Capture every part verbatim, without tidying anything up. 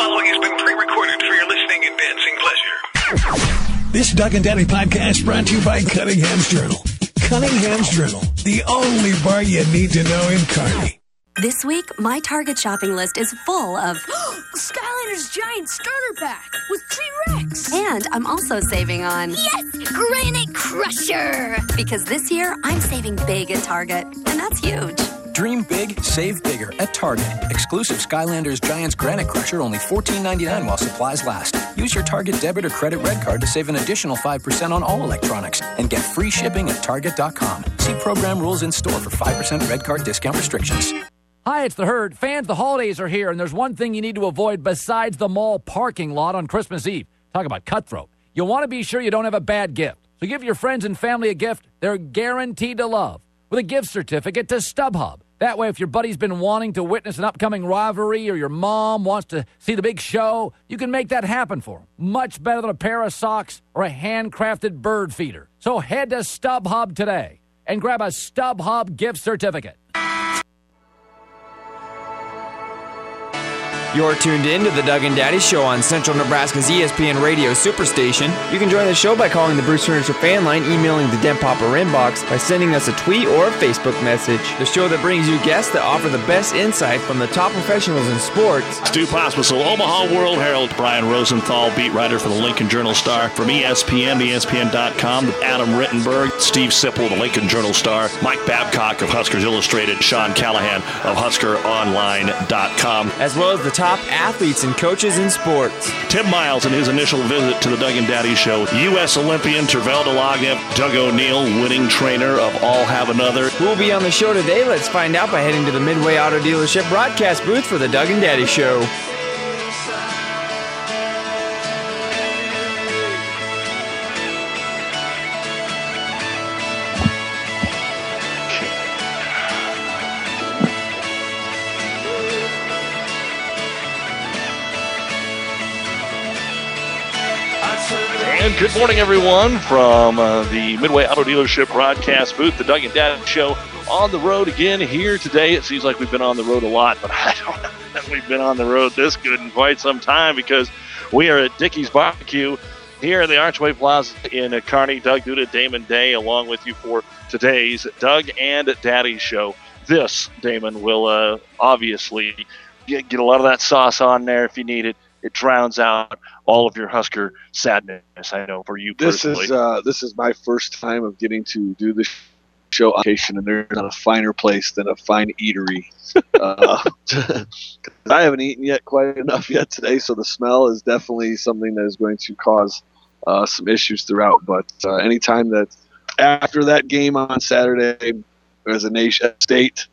following has been pre-recorded for your listening and dancing pleasure. This Doug and Daddy podcast brought to you by Cunningham's Journal. Cunningham's Journal, the only bar you need to know in Kearney. This week, my Target shopping list is full of Skylanders Giant Starter Pack with T-Rex. And I'm also saving on... Yes! Granite Crusher! Because this year, I'm saving big at Target, and that's huge. Dream big, save bigger at Target. Exclusive Skylanders Giants Granite Crusher, only fourteen ninety-nine while supplies last. Use your Target debit or credit red card to save an additional five percent on all electronics and get free shipping at Target dot com. See program rules in store for five percent red card discount restrictions. Hi, it's The Herd. Fans, the holidays are here, and there's one thing you need to avoid besides the mall parking lot on Christmas Eve. Talk about cutthroat. You want to be sure you don't have a bad gift. So give your friends and family a gift they're guaranteed to love with a gift certificate to StubHub. That way, if your buddy's been wanting to witness an upcoming rivalry or your mom wants to see the big show, you can make that happen for them. Much better than a pair of socks or a handcrafted bird feeder. So head to StubHub today and grab a StubHub gift certificate. You're tuned in to the Doug and Daddy Show on Central Nebraska's E S P N Radio Superstation. You can join the show by calling the Bruce Furniture fan line, emailing the Den Popper inbox, by sending us a tweet or a Facebook message. The show that brings you guests that offer the best insight from the top professionals in sports. Stu Pospisil, Omaha World Herald. Brian Rosenthal, beat writer for the Lincoln Journal-Star. From E S P N to E S P N dot com, Adam Rittenberg, Steve Sipple, the Lincoln Journal-Star, Mike Babcock of Huskers Illustrated, Sean Callahan of Husker Online dot com. As well as the top athletes and coaches in sports. Tim Miles in his initial visit to the Doug and Daddy Show. U S Olympian Tervel Delagne, Doug O'Neill, winning trainer of All Have Another. Who will be on the show today? Let's find out by heading to the Midway Auto Dealership broadcast booth for the Doug and Daddy Show. And good morning, everyone, from uh, the Midway Auto Dealership broadcast booth, the Doug and Daddy Show, on the road again here today. It seems like we've been on the road a lot, but I don't know that we've been on the road this good in quite some time, because we are at Dickey's Barbecue here in the Archway Plaza in uh, Kearney. Doug Duda, Damon Day, along with you for today's Doug and Daddy Show. This, Damon, will uh, obviously get, get a lot of that sauce on there if you need it. It drowns out all of your Husker sadness, I know, for you personally. This is uh, this is my first time of getting to do this show on location, and there's not a finer place than a fine eatery. uh, I haven't eaten yet quite enough yet today, so the smell is definitely something that is going to cause uh, some issues throughout. But uh, anytime that after that game on Saturday as a nation state,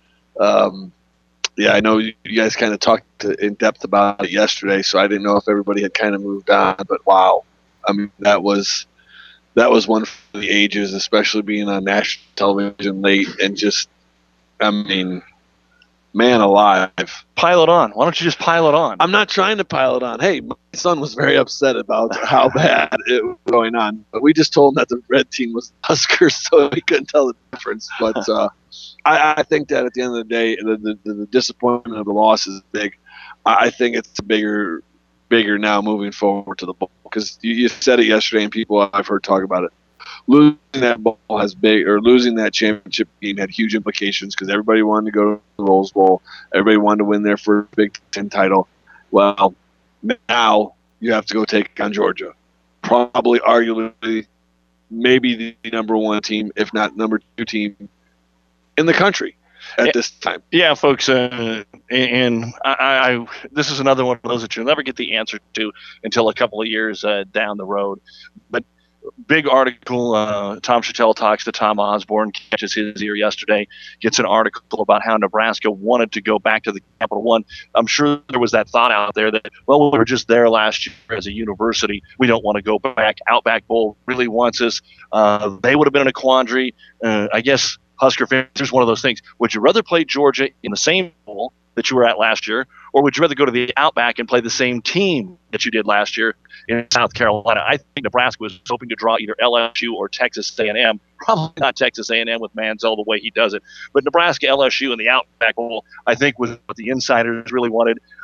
um, yeah, I know you guys kind of talked in depth about it yesterday, so I didn't know if everybody had kind of moved on. But wow, I mean, that was that was one for the ages, especially being on national television late and just, I mean, man alive. Pile it on. Why don't you just pile it on? I'm not trying to pile it on. Hey, my son was very upset about how bad it was going on, but we just told him that the red team was Huskers, so he couldn't tell the difference. But uh, I, I think that at the end of the day, the, the, the disappointment of the loss is big. I think it's bigger, bigger now moving forward to the bowl, because you, you said it yesterday, and people I've heard talk about it. Losing that bowl has big, or losing that championship game had huge implications, because everybody wanted to go to the Rose Bowl. Everybody wanted to win their first Big Ten title. Well, now you have to go take on Georgia, probably, arguably, maybe the number one team, if not number two team in the country at yeah, this time. Yeah, folks, uh, and I, I, this is another one of those that you'll never get the answer to until a couple of years uh, down the road. But big article, uh, Tom Chattel talks to Tom Osborne, catches his ear yesterday, gets an article about how Nebraska wanted to go back to the Capital One. I'm sure there was that thought out there that, well, we were just there last year as a university. We don't want to go back. Outback Bowl really wants us. Uh, they would have been in a quandary. Uh, I guess Husker fans, here's one of those things. Would you rather play Georgia in the same bowl that you were at last year, or would you rather go to the Outback and play the same team that you did last year in South Carolina? I think Nebraska was hoping to draw either L S U or Texas A and M. Probably not Texas A and M with Manziel the way he does it. But Nebraska, L S U, and the Outback Bowl, I think, was what the insiders really wanted.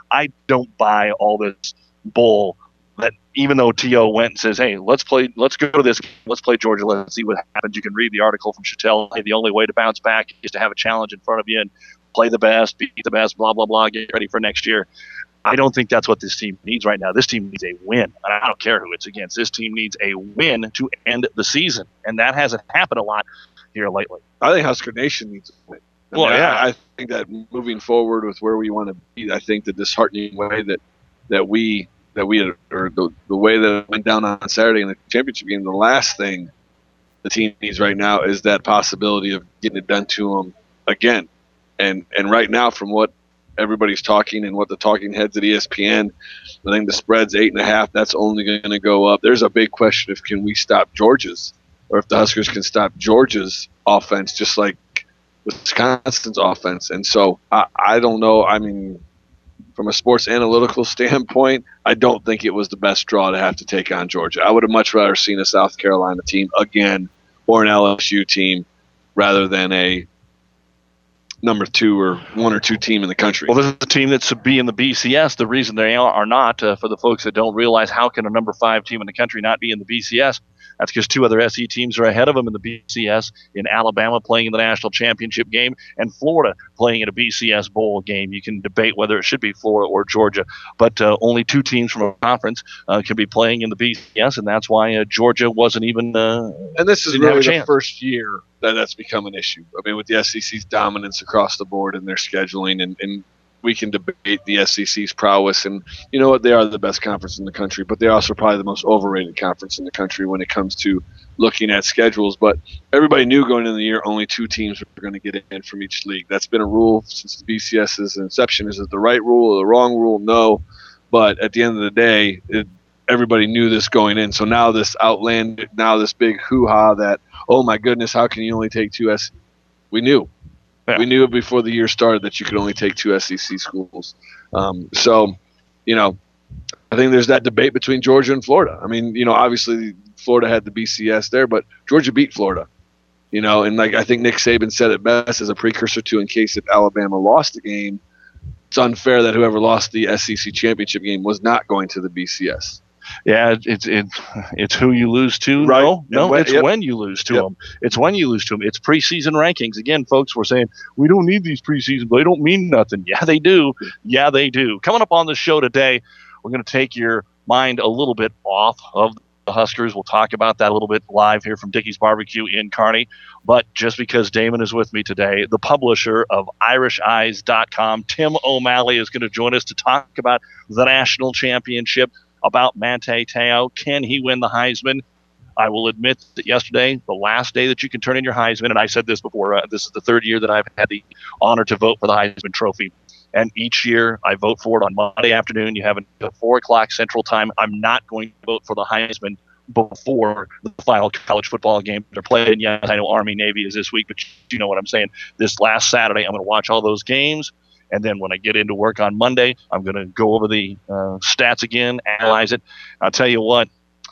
I don't buy all this bull that even though T O went and says, hey, let's play, let's go to this, let's play Georgia, let's see what happens. You can read the article from Chattel. Hey, the only way to bounce back is to have a challenge in front of you and play the best, beat the best, blah, blah, blah, get ready for next year. I don't think that's what this team needs right now. This team needs a win. I don't care who it's against. This team needs a win to end the season, and that hasn't happened a lot here lately. I think Husker Nation needs a win. I well, mean, yeah. I, I think that moving forward with where we want to be, I think the disheartening way that, that we that we had, or the, the way that it went down on Saturday in the championship game, the last thing the team needs right now is that possibility of getting it done to them again. And and right now, from what everybody's talking and what the talking heads at E S P N, I think the spread's eight and a half. That's only going to go up. There's a big question if can we stop Georgia's, or if the Huskers can stop Georgia's offense, just like Wisconsin's offense. And so I, I don't know. I mean, from a sports analytical standpoint, I don't think it was the best draw to have to take on Georgia. I would have much rather seen a South Carolina team again or an L S U team rather than a number two or one or two team in the country. Well, this is a team that's to be in the B C S. The reason they are, are not, uh, for the folks that don't realize, how can a number five team in the country not be in the B C S? That's because two other S E teams are ahead of them in the B C S, in Alabama playing in the national championship game and Florida playing in a B C S bowl game. You can debate whether it should be Florida or Georgia, but uh, only two teams from a conference uh, can be playing in the B C S, and that's why uh, Georgia wasn't even uh, And this is didn't have really a the chance. first year that that's become an issue. I mean, with the S E C's dominance across the board in their scheduling, and, and we can debate the S E C's prowess, and you know what, they are the best conference in the country, but they're also probably the most overrated conference in the country when it comes to looking at schedules. But everybody knew going into the year only two teams were going to get in from each league. That's been a rule since the BCS's inception. Is it the right rule or the wrong rule? No. But at the end of the day, it, everybody knew this going in. So now this outland, now this big hoo-ha that, oh my goodness, how can you only take two S? We knew. Yeah. We knew before the year started that you could only take two S E C schools. Um, so, you know, I think there's that debate between Georgia and Florida. I mean, you know, obviously Florida had the B C S there, but Georgia beat Florida. You know, and like I think Nick Saban said it best as a precursor to, in case if Alabama lost the game, it's unfair that whoever lost the S E C championship game was not going to the B C S. Yeah, it's it's it's who you lose to. Right. No, no, when, it's yep. when you lose to Yep. them. It's when you lose to them. It's preseason rankings. Again, folks, we're saying we don't need these preseason. They don't mean nothing. Yeah, they do. Yeah, they do. Coming up on the show today, we're going to take your mind a little bit off of the Huskers. We'll talk about that a little bit live here from Dickey's Barbecue in Kearney. But just because Damon is with me today, the publisher of Irish Eyes dot com, Tim O'Malley, is going to join us to talk about the national championship, about Manti Te'o. Can he win the Heisman? I will admit that yesterday, the last day that you can turn in your Heisman, and I said this before, uh, this is the third year that I've had the honor to vote for the Heisman Trophy. And each year I vote for it on Monday afternoon. You have it at four o'clock Central Time. I'm not going to vote for the Heisman before the final college football game they're playing. Yes, I know Army Navy is this week, but you know what I'm saying. This last Saturday, I'm going to watch all those games. And then when I get into work on Monday, I'm going to go over the uh, stats again, analyze it. I'll tell you what,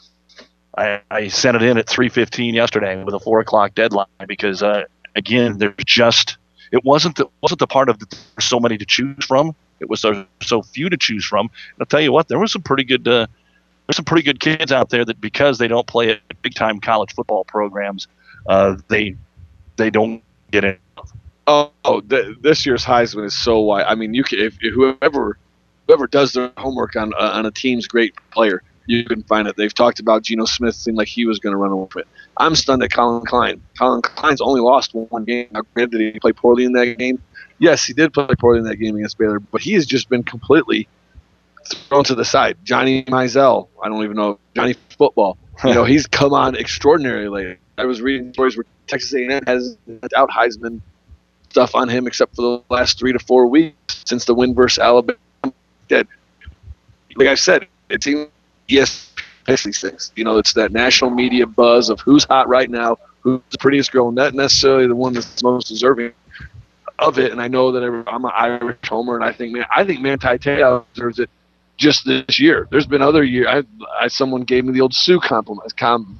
I, I sent it in at three fifteen yesterday with a four o'clock deadline because, uh, again, there's just – it wasn't the, wasn't the part of the, there's so many to choose from. It was so, so few to choose from. And I'll tell you what, there was some pretty good uh, there's some pretty good kids out there that because they don't play at big-time college football programs, uh, they they don't get in. Oh, oh th- this year's Heisman is so wide. I mean, you can if, if whoever whoever does their homework on uh, on a team's great player, you can find it. They've talked about Geno Smith, seemed like he was going to run away with it. I'm stunned at Colin Klein. Colin Klein's only lost one game. Now, granted, did he play poorly in that game? Yes, he did play poorly in that game against Baylor, but he has just been completely thrown to the side. Johnny Mizell, I don't even know, Johnny Football. You know, he's come on extraordinarily. I was reading stories where Texas A and M has out Heisman stuff on him except for the last three to four weeks since the win versus Alabama. That, like I said, it seems yes, these things. You know, it's that national media buzz of who's hot right now, who's the prettiest girl, not necessarily the one that's most deserving of it. And I know that I'm an Irish homer, and I think man, I think Manti Te'o deserves it just this year. There's been other years. I, I someone gave me the old Sue compliment. Com,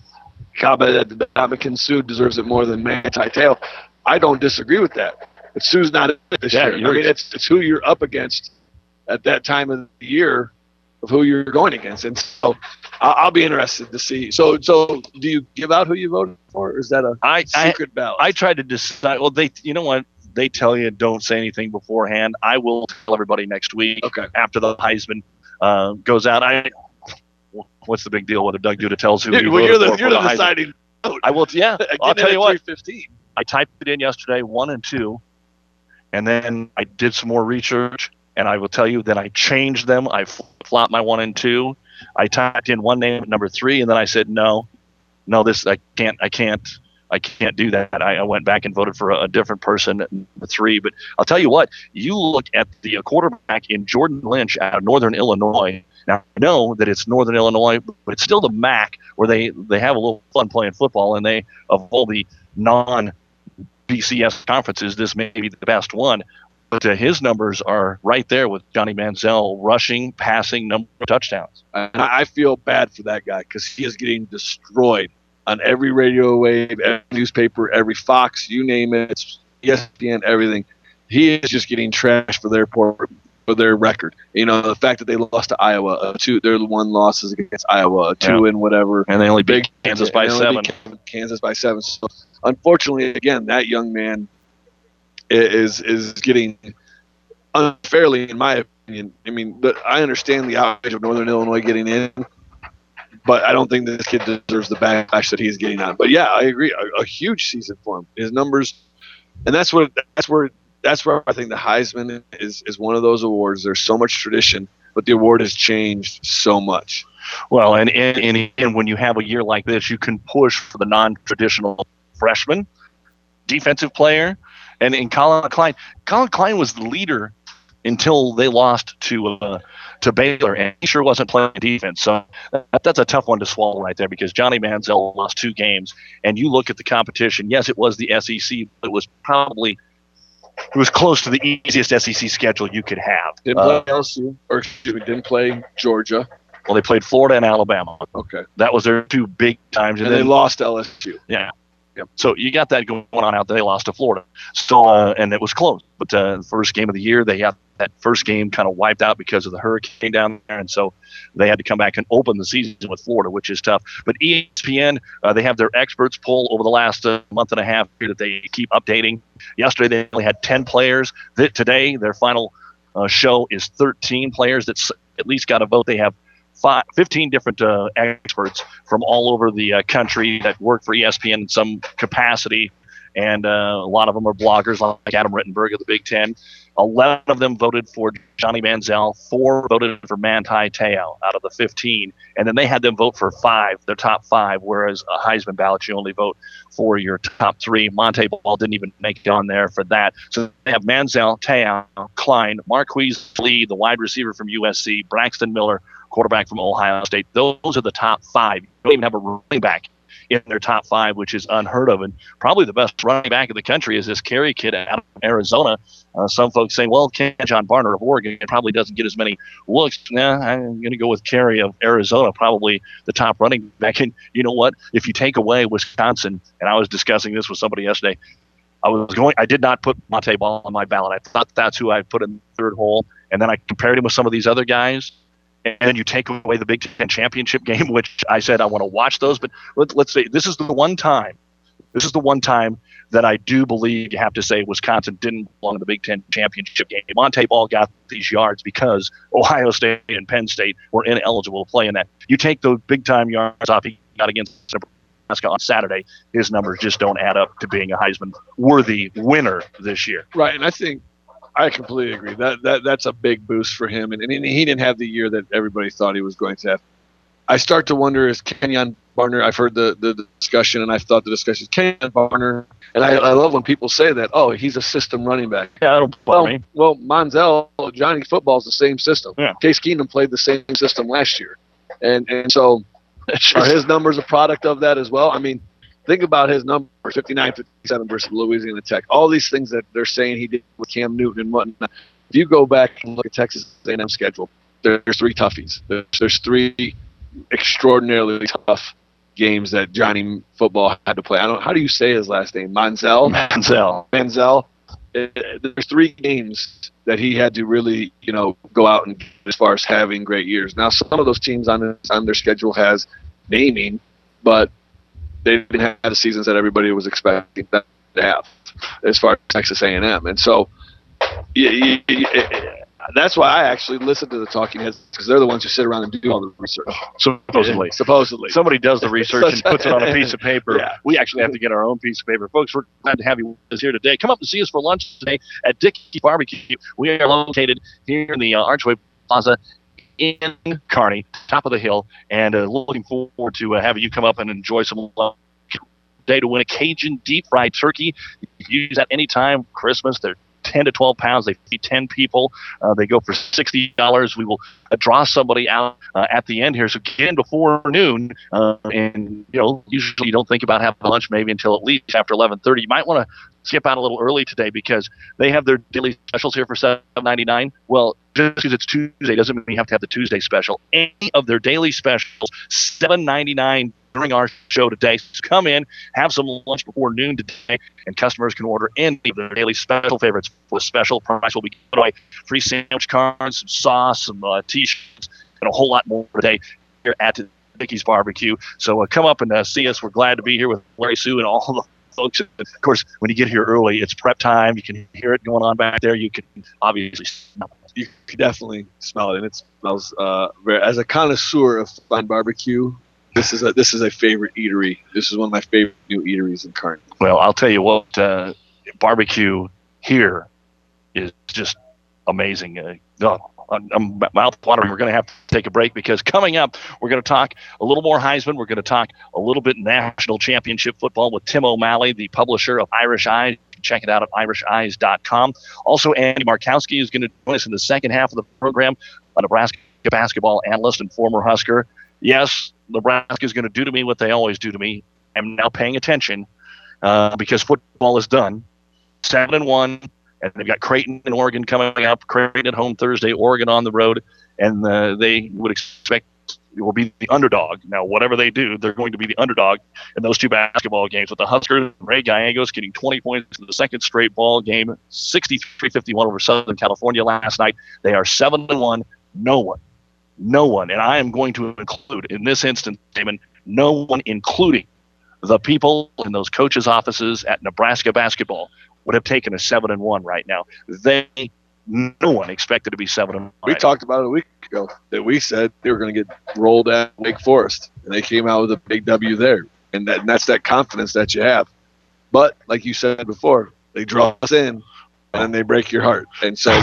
Ndamukong Suh deserves it more than Manti Te'o. I don't disagree with that. But Sue's not it this yeah, year. I mean, it's, it's who you're up against at that time of the year of who you're going against. And so I'll, I'll be interested to see. So, so do you give out who you voted for, or is that a I, secret I, ballot? I tried to decide. Well, they, you know what? They tell you don't say anything beforehand. I will tell everybody next week okay. after the Heisman uh, goes out. I what's the big deal whether Doug Duda tells who? You're, well, you're the for, you're for the, the deciding vote. I will. Yeah, I'll tell you what. I typed it in yesterday, one and two, and then I did some more research, and I will tell you that I changed them. I flopped my one and two. I typed in one name at number three, and then I said no, no, this I can't, I can't. I can't do that. I, I went back and voted for a, a different person at number three. But I'll tell you what, you look at the quarterback in Jordan Lynch out of Northern Illinois. Now, I know that it's Northern Illinois, but it's still the M A C where they, they have a little fun playing football. And they, of all the non-B C S conferences, this may be the best one. But uh, his numbers are right there with Johnny Manziel, rushing, passing, number of touchdowns. And I feel bad for that guy because he is getting destroyed on every radio wave, every newspaper, every Fox, you name it, it's E S P N, everything. He is just getting trashed for their poor, for their record. You know, the fact that they lost to Iowa, a two, their one losses against Iowa, a two yeah. and whatever, and they only beat big Kansas by seven. Kansas by seven. So, unfortunately, again, that young man is is getting unfairly, in my opinion. I mean, but I understand the outrage of Northern Illinois getting in. But I don't think this kid deserves the backlash that he's getting on. But yeah, I agree. A, a huge season for him. His numbers, and that's what that's where that's where I think the Heisman is is one of those awards. There's so much tradition, but the award has changed so much. Well, and and, and, and when you have a year like this, you can push for the non-traditional freshman, defensive player, and in Colin Klein. Colin Klein was the leader until they lost to uh, to Baylor, and he sure wasn't playing defense. So that, that's a tough one to swallow right there because Johnny Manziel lost two games, and you look at the competition. Yes, it was the S E C, but it was probably it was close to the easiest S E C schedule you could have. Didn't play uh, L S U, or excuse me, didn't play Georgia. Well, they played Florida and Alabama. Okay, that was their two big times, and, and they then, lost L S U. Yeah. Yep. So you got that going on out there. They lost to Florida, so uh, and it was close. But uh, the first game of the year, they had that first game kind of wiped out because of the hurricane down there, and so they had to come back and open the season with Florida, which is tough. But E S P N, uh, they have their experts poll over the last uh, month and a half here that they keep updating. Yesterday, they only had ten players. That today, their final uh, show is thirteen players that at least got a vote. They have Five, fifteen different uh, experts from all over the uh, country that work for E S P N in some capacity, and uh, a lot of them are bloggers like Adam Rittenberg of the Big Ten. eleven of them voted for Johnny Manziel, four voted for Manti Te'o out of the fifteen, and then they had them vote for five, their top five, whereas a Heisman ballot, you only vote for your top three. Monte Ball didn't even make it on there for that. So they have Manziel, Te'o, Klein, Marquise Lee, the wide receiver from U S C, Braxton Miller, quarterback from Ohio State. Those are the top five. You don't even have a running back in their top five, which is unheard of. And probably the best running back in the country is this Carey kid out of Arizona. Uh, some folks say, well, John Barner of Oregon probably doesn't get as many looks. Nah, I'm going to go with Carey of Arizona, probably the top running back. And you know what? If you take away Wisconsin, and I was discussing this with somebody yesterday, I was going. I did not put Monte Ball on my ballot. I thought that's who I put in the third hole. And then I compared him with some of these other guys. And then you take away the Big Ten championship game, which I said I want to watch those. But let, let's say this is the one time, this is the one time that I do believe you have to say Wisconsin didn't belong in the Big Ten championship game. Monte Ball got these yards because Ohio State and Penn State were ineligible to play in that. You take those big-time yards off he got against Nebraska on Saturday, his numbers just don't add up to being a Heisman-worthy winner this year. Right, and I think I completely agree. That that that's a big boost for him, and, and he didn't have the year that everybody thought he was going to have. I start to wonder, is Kenyon Barner? I've heard the, the discussion, and I've thought the discussion is Kenyon Barner, and I, I love when people say that. Oh, he's a system running back. Yeah, I don't well, me. well, Manziel, Johnny football is the same system. Yeah. Case Keenum played the same system last year, and and so are his numbers a product of that as well? I mean, think about his numbers, fifty-nine fifty-seven versus Louisiana Tech. All these things that they're saying he did with Cam Newton and whatnot. If you go back and look at Texas A and M schedule, there's three toughies. There's, there's three extraordinarily tough games that Johnny football had to play. I don't. How do you say his last name? Manziel. Manziel. Manziel. it, there's three games that he had to really, you know, go out and get as far as having great years. Now, some of those teams on, the, on their schedule has naming, but they didn't have the seasons that everybody was expecting them to have as far as Texas A and M. And so yeah, yeah, yeah, that's why I actually listen to the talking heads, because they're the ones who sit around and do all the research. Supposedly. Supposedly. Somebody does the research and puts it on a piece of paper. Yeah. We actually have to get our own piece of paper. Folks, we're glad to have you with us here today. Come up and see us for lunch today at Dickey's Barbecue. We are located here in the uh, Archway Plaza in Kearney, top of the hill, and uh, looking forward to uh, having you come up and enjoy some lunch today to win a Cajun deep-fried turkey. You can use that anytime. Christmas, they're ten to twelve pounds. They feed ten people. Uh, they go for sixty dollars. We will uh, draw somebody out uh, at the end here. So get in before noon. Uh, and, you know, usually you don't think about having lunch maybe until at least after eleven thirty. You might want to skip out a little early today because they have their daily specials here for seven ninety-nine. Well, just because it's Tuesday doesn't mean you have to have the Tuesday special. Any of their daily specials, seven ninety-nine during our show today. So come in, have some lunch before noon today, and customers can order any of their daily special favorites for a special price. Will be given away free sandwich cards, some sauce, some uh, T-shirts, and a whole lot more today here at Dickey's Barbecue. So uh, come up and uh, see us. We're glad to be here with Larry Sue and all the folks. Of course, when you get here early, it's prep time. You can hear it going on back there. You can obviously smell it. You can definitely smell it, and it smells uh, very, as a connoisseur of fine barbecue. This is a this is a favorite eatery. This is one of my favorite new eateries in Kearney. Well, I'll tell you what, uh, barbecue here is just amazing. Uh, oh, I'm mouth watering. We're going to have to take a break because coming up, we're going to talk a little more Heisman. We're going to talk a little bit national championship football with Tim O'Malley, the publisher of Irish Eyes. Check it out at irish eyes dot com. Also, Andy Markowski is going to join us in the second half of the program, a Nebraska basketball analyst and former Husker. Yes, Nebraska is going to do to me what they always do to me. I'm now paying attention uh, because football is done. Seven and one, and they've got Creighton and Oregon coming up. Creighton at home Thursday, Oregon on the road, and uh, they would expect it will be the underdog. Now, whatever they do, they're going to be the underdog in those two basketball games. With the Huskers, Ray Gallegos getting twenty points in the second straight ball game, sixty-three fifty-one over Southern California last night. They are seven and one. No one. No one, and I am going to include in this instance, Damon, no one, including the people in those coaches' offices at Nebraska basketball, would have taken a seven and one right now. They, no one expected to be seven and one. We right talked about it a week ago that we said they were going to get rolled at Wake Forest, and they came out with a big W there, and, that, and that's that confidence that you have. But like you said before, they draw us in, and they break your heart, and so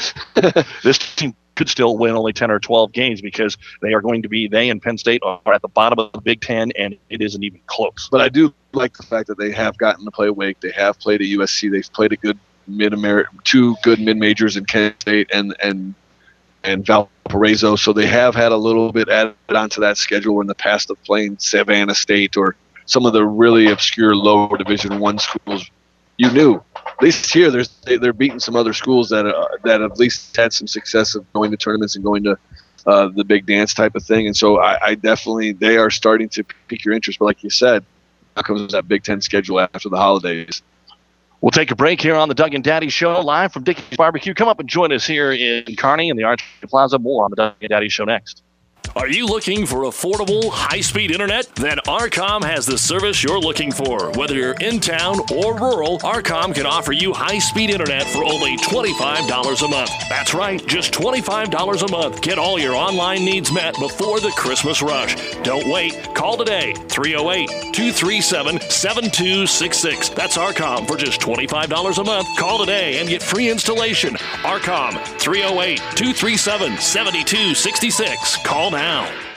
this team could still win only ten or twelve games because they are going to be, they and Penn State are at the bottom of the Big Ten, and it isn't even close. But I do like the fact that they have gotten to play Wake. They have played at U S C. They've played a good mid-America, two good mid-majors in Kent State and and and Valparaiso. So they have had a little bit added onto that schedule in the past of playing Savannah State or some of the really obscure lower Division One schools. You knew. At least here, there's, they, they're beating some other schools that uh, that have at least had some success of going to tournaments and going to uh, the big dance type of thing. And so I, I definitely, they are starting to pique your interest. But like you said, now comes that Big Ten schedule after the holidays. We'll take a break here on the Doug and Daddy Show, live from Dickey's Barbecue. Come up and join us here in Kearney in the Arch Plaza. More on the Doug and Daddy Show next. Are you looking for affordable, high-speed internet? Then Arcom has the service you're looking for. Whether you're in town or rural, Arcom can offer you high-speed internet for only twenty-five dollars a month. That's right, just twenty-five dollars a month. Get all your online needs met before the Christmas rush. Don't wait. Call today, three oh eight, two three seven, seven two six six. That's Arcom for just twenty-five dollars a month. Call today and get free installation. Arcom, three oh eight, two three seven, seven two six six. Call now.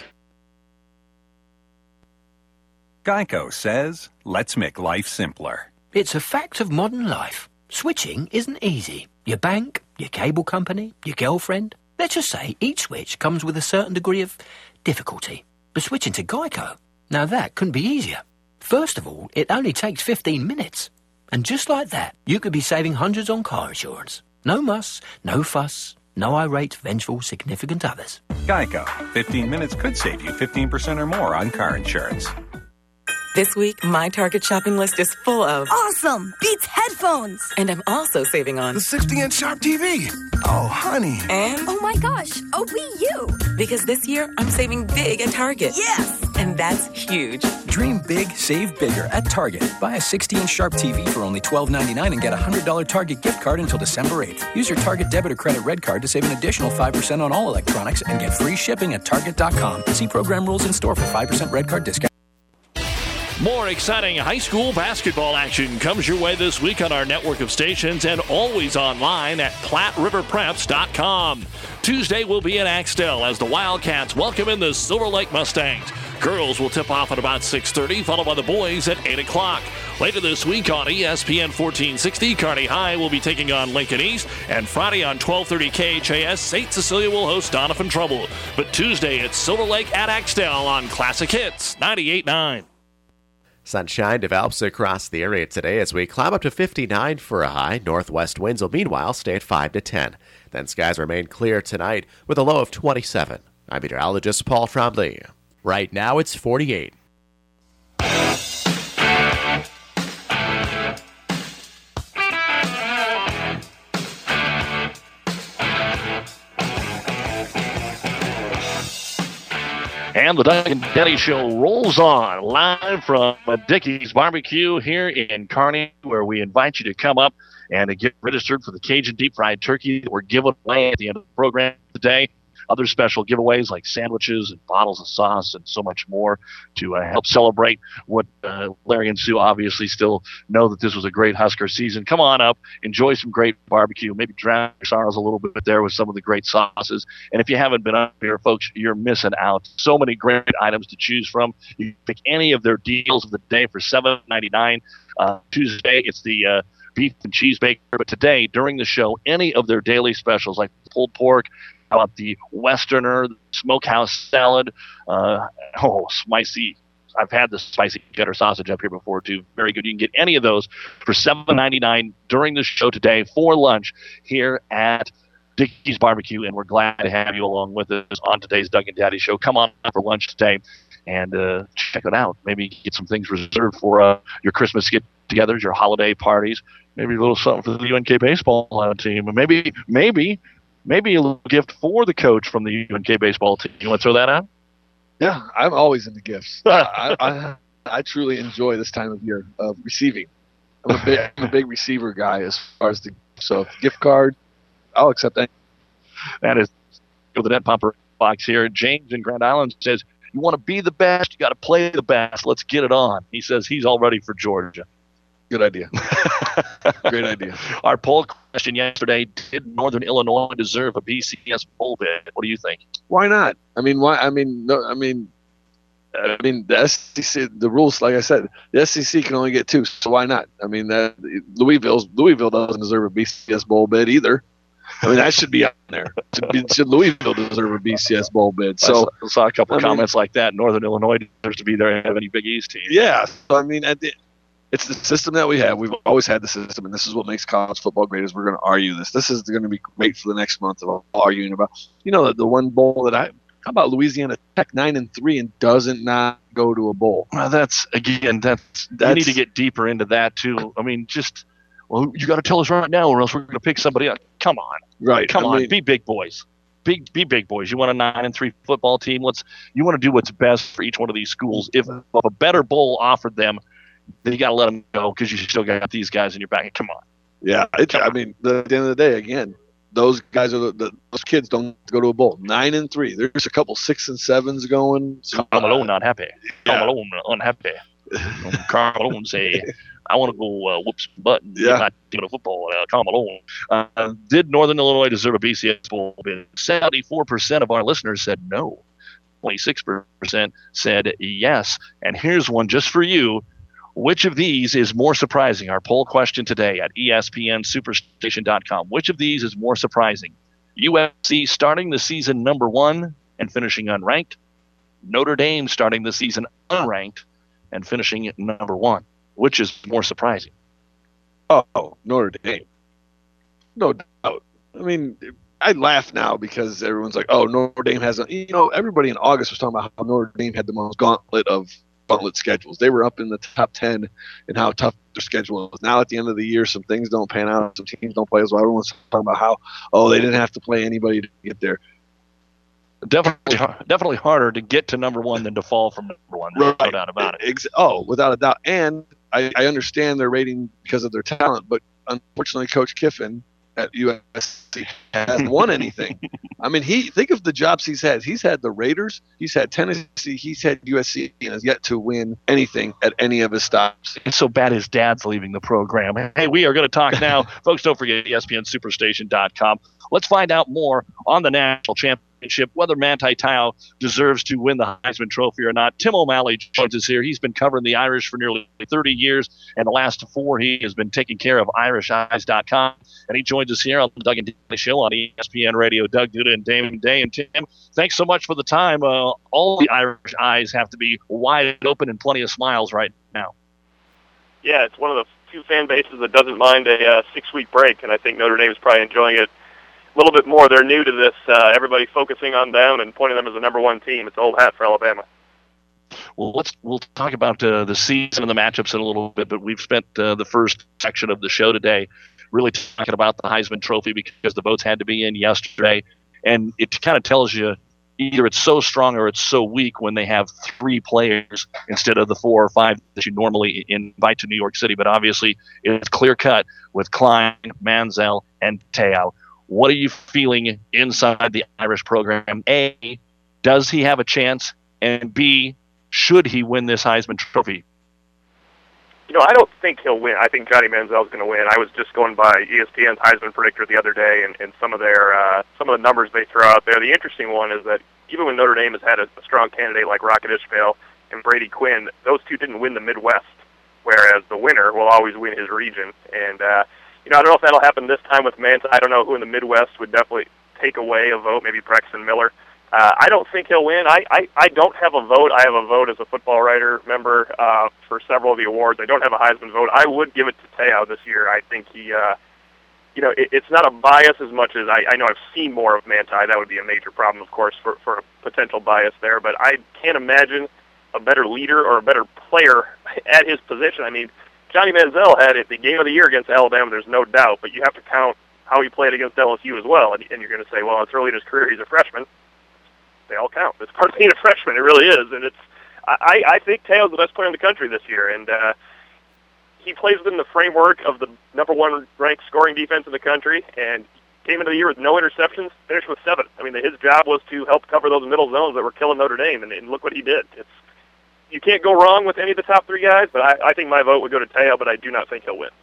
Geico says, let's make life simpler. It's a fact of modern life. Switching isn't easy. Your bank, your cable company, your girlfriend. Let's just say each switch comes with a certain degree of difficulty. But switching to Geico, now that couldn't be easier. First of all, it only takes fifteen minutes. And just like that, you could be saving hundreds on car insurance. No muss, no fuss, no irate, vengeful, significant others. Geico. fifteen minutes could save you fifteen percent or more on car insurance. This week, my Target shopping list is full of... Awesome! Beats headphones! And I'm also saving on... The sixty-inch Sharp T V! Oh, honey. And... Oh my gosh, a Wii U! Because this year, I'm saving big at Target. Yes! And that's huge. Dream big, save bigger at Target. Buy a sixty-inch Sharp T V for only twelve ninety-nine and get a one hundred dollars Target gift card until December eighth. Use your Target debit or credit red card to save an additional five percent on all electronics and get free shipping at Target dot com. See program rules in store for five percent red card discount. More exciting high school basketball action comes your way this week on our network of stations and always online at Platte River Preps dot com. Tuesday will be in Axtell as the Wildcats welcome in the Silver Lake Mustangs. Girls will tip off at about six thirty, followed by the boys at eight o'clock. Later this week on E S P N fourteen sixty, Kearney High will be taking on Lincoln East, and Friday on twelve thirty K H A S, Saint Cecilia will host Doniphan Trouble. But Tuesday, it's Silver Lake at Axtell on Classic Hits ninety-eight point nine. Sunshine develops across the area today as we climb up to fifty-nine for a high. Northwest winds will meanwhile stay at five to ten. Then skies remain clear tonight with a low of twenty-seven. I'm meteorologist Paul Trombley. Right now it's forty-eight. And the Doug and Daddy Show rolls on live from Dickey's Barbecue here in Kearney, where we invite you to come up and to get registered for the Cajun deep fried turkey that we're giving away at the end of the program today. Other special giveaways like sandwiches and bottles of sauce and so much more to uh, help celebrate what uh, Larry and Sue obviously still know that this was a great Husker season. Come on up, enjoy some great barbecue, maybe drown your sorrows a little bit there with some of the great sauces. And if you haven't been up here, folks, you're missing out. So many great items to choose from. You can pick any of their deals of the day for seven ninety-nine. Uh, Tuesday, it's the uh, beef and cheese baker. But today, during the show, any of their daily specials like pulled pork, how about the Westerner, the smokehouse salad? Uh, oh, spicy. I've had the spicy cheddar sausage up here before, too. Very good. You can get any of those for seven ninety-nine during the show today for lunch here at Dickey's Barbecue, and we're glad to have you along with us on today's Doug and Daddy Show. Come on for lunch today and uh, check it out. Maybe get some things reserved for uh, your Christmas get-togethers, your holiday parties, maybe a little something for the U N K baseball team, and maybe, maybe, maybe a little gift for the coach from the U N K baseball team. You want to throw that out? Yeah, I'm always into gifts. I, I I truly enjoy this time of year of receiving. I'm a big, I'm a big receiver guy as far as the so gift card. I'll accept that. That is with the Net Popper box here. James in Grand Island says, "You want to be the best, you got to play the best. Let's get it on." He says he's all ready for Georgia. Good idea. Great idea. Our poll question yesterday: did Northern Illinois deserve a B C S bowl bid? What do you think? Why not? I mean, why? I mean, no. I mean, I mean, the S E C, the rules, like I said, the S E C can only get two, so why not? I mean, that Louisville's Louisville doesn't deserve a B C S bowl bid either. I mean, that should be out there. Should, be, should Louisville deserve a B C S bowl bid? So I saw, I saw a couple I of comments mean, like that. Northern Illinois deserves to be there and have any Big East team. Yeah. So, I mean, at the, it's the system that we have. We've always had the system, and this is what makes college football great. Is we're going to argue this. This is going to be great for the next month of arguing about. You know, the, the one bowl that I. How about Louisiana Tech nine and three and doesn't not go to a bowl? Well, that's again. That's, that's you need to get deeper into that too. I mean, just well, you got to tell us right now, or else we're going to pick somebody up. Come on, right? Come I on, mean, be big boys. Big, be big boys. You want a nine and three football team? Let's. You want to do what's best for each one of these schools. If, if a better bowl offered them, then you got to let them go because you still got these guys in your back. Come on. Yeah, it, I mean, the, at the end of the day, again, those guys are the, the those kids don't go to a bowl. Nine and three. There's a couple six and sevens going. So, Carl Malone not happy. Yeah. Carl Malone unhappy. Carl Malone say, "I want to go uh, whoop some butt and yeah. get my team of football." Uh, Carl Malone. Uh, did Northern Illinois deserve a B C S bowl bid? seventy-four percent of our listeners said no. twenty-six percent said yes. And here's one just for you. Which of these is more surprising? Our poll question today at E S P N Superstation dot com. Which of these is more surprising? U S C starting the season number one and finishing unranked. Notre Dame starting the season unranked and finishing at number one. Which is more surprising? Oh, Notre Dame. No doubt. I mean, I laugh now because everyone's like, oh, Notre Dame has a, you know, everybody in August was talking about how Notre Dame had the most gauntlet of gauntlet schedules. They were up in the top ten in how tough their schedule was. Now at the end of the year, some things don't pan out. Some teams don't play as well. Everyone's talking about how, oh, they didn't have to play anybody to get there. Definitely, definitely harder to get to number one than to fall from number one. There's Right. no doubt about it. Ex- oh, without a doubt. And I, I understand their rating because of their talent, but unfortunately, Coach Kiffin at U S C hasn't won anything. I mean, he think of the jobs he's had. He's had the Raiders, he's had Tennessee, he's had U S C, and has yet to win anything at any of his stops. It's so bad his dad's leaving the program. Hey, we are going to talk now. Folks, don't forget E S P N Superstation dot com. Let's find out more on the national championship, whether Manti Te'o deserves to win the Heisman Trophy or not. Tim O'Malley joins us here. He's been covering the Irish for nearly thirty years, and the last four he has been taking care of Irish Eyes dot com. And he joins us here on the Doug and Daly Show on E S P N Radio. Doug Duda and Damon Day. And Tim, thanks so much for the time. Uh, all the Irish eyes have to be wide open and plenty of smiles right now. Yeah, it's one of the few fan bases that doesn't mind a uh, six-week break, and I think Notre Dame is probably enjoying it a little bit more. They're new to this. Uh, everybody focusing on them and pointing them as the number one team. It's old hat for Alabama. Well, let's we'll talk about uh, the season and the matchups in a little bit, but we've spent uh, the first section of the show today really talking about the Heisman Trophy because the votes had to be in yesterday, and it kind of tells you either it's so strong or it's so weak when they have three players instead of the four or five that you normally invite to New York City. But obviously, it's clear-cut with Klein, Manziel, and Te'o. What are you feeling inside the Irish program? A, does he have a chance? And B, should he win this Heisman Trophy? You know, I don't think he'll win. I think Johnny Manziel's going to win. I was just going by E S P N's Heisman predictor the other day, and, and some of their uh, some of the numbers they throw out there. The interesting one is that even when Notre Dame has had a, a strong candidate like Rocket Ismail and Brady Quinn, those two didn't win the Midwest, whereas the winner will always win his region. And uh, you know, I don't know if that'll happen this time with Manti. I don't know who in the Midwest would definitely take away a vote. Maybe Braxton Miller. Uh, I don't think he'll win. I, I, I don't have a vote. I have a vote as a football writer member uh, for several of the awards. I don't have a Heisman vote. I would give it to Te'o this year. I think he, uh, you know, it, it's not a bias as much as I, I know I've seen more of Manti. That would be a major problem, of course, for, for a potential bias there. But I can't imagine a better leader or a better player at his position. I mean, Johnny Manziel had it the game of the year against Alabama, there's no doubt, but you have to count how he played against L S U as well. And, and you're going to say, well, it's early in his career, he's a freshman. They all count. It's part of being a freshman. It really is. And it's I, I think Te'o's the best player in the country this year. And uh, he plays within the framework of the number one ranked scoring defense in the country and came into the year with no interceptions, finished with seven. I mean, his job was to help cover those middle zones that were killing Notre Dame, and, and look what he did. It's You can't go wrong with any of the top three guys, but I, I think my vote would go to Te'o, but I do not think he'll win.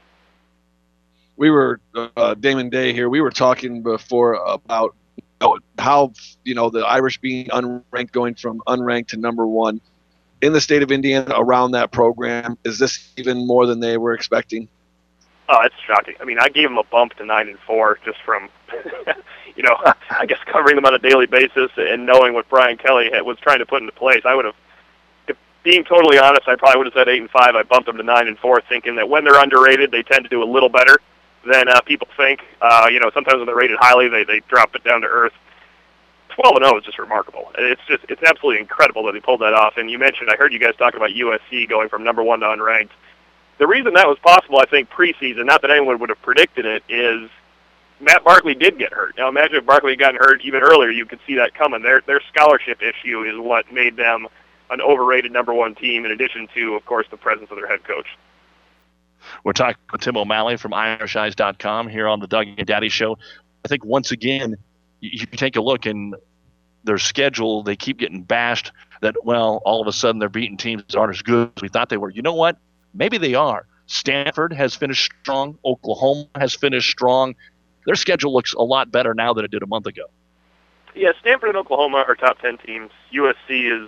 We were, uh, Damon Day here, we were talking before about how, you know, the Irish being unranked, going from unranked to number one in the state of Indiana around that program. Is this even more than they were expecting? Oh, it's shocking. I mean, I gave them a bump to nine and four just from, you know, I guess covering them on a daily basis and knowing what Brian Kelly had, was trying to put into place. I would have, if being totally honest, I probably would have said eight and five. I bumped them to nine and four, thinking that when they're underrated, they tend to do a little better than uh, people think. Uh, you know, sometimes when they're rated highly, they they drop it down to earth. twelve and oh is just remarkable. It's just it's absolutely incredible that they pulled that off. And you mentioned, I heard you guys talk about U S C going from number one to unranked. The reason that was possible, I think, preseason, not that anyone would have predicted it, is Matt Barkley did get hurt. Now, imagine if Barkley had gotten hurt even earlier, you could see that coming. Their their scholarship issue is what made them an overrated number one team, in addition to, of course, the presence of their head coach. We're talking with Tim O'Malley from Irish Eyes dot com here on the Doug and Daddy Show. I think once again, you, you take a look in their schedule, they keep getting bashed that, well, all of a sudden they're beating teams that aren't as good as we thought they were. You know what? Maybe they are. Stanford has finished strong. Oklahoma has finished strong. Their schedule looks a lot better now than it did a month ago. Yeah, Stanford and Oklahoma are top ten teams. U S C is,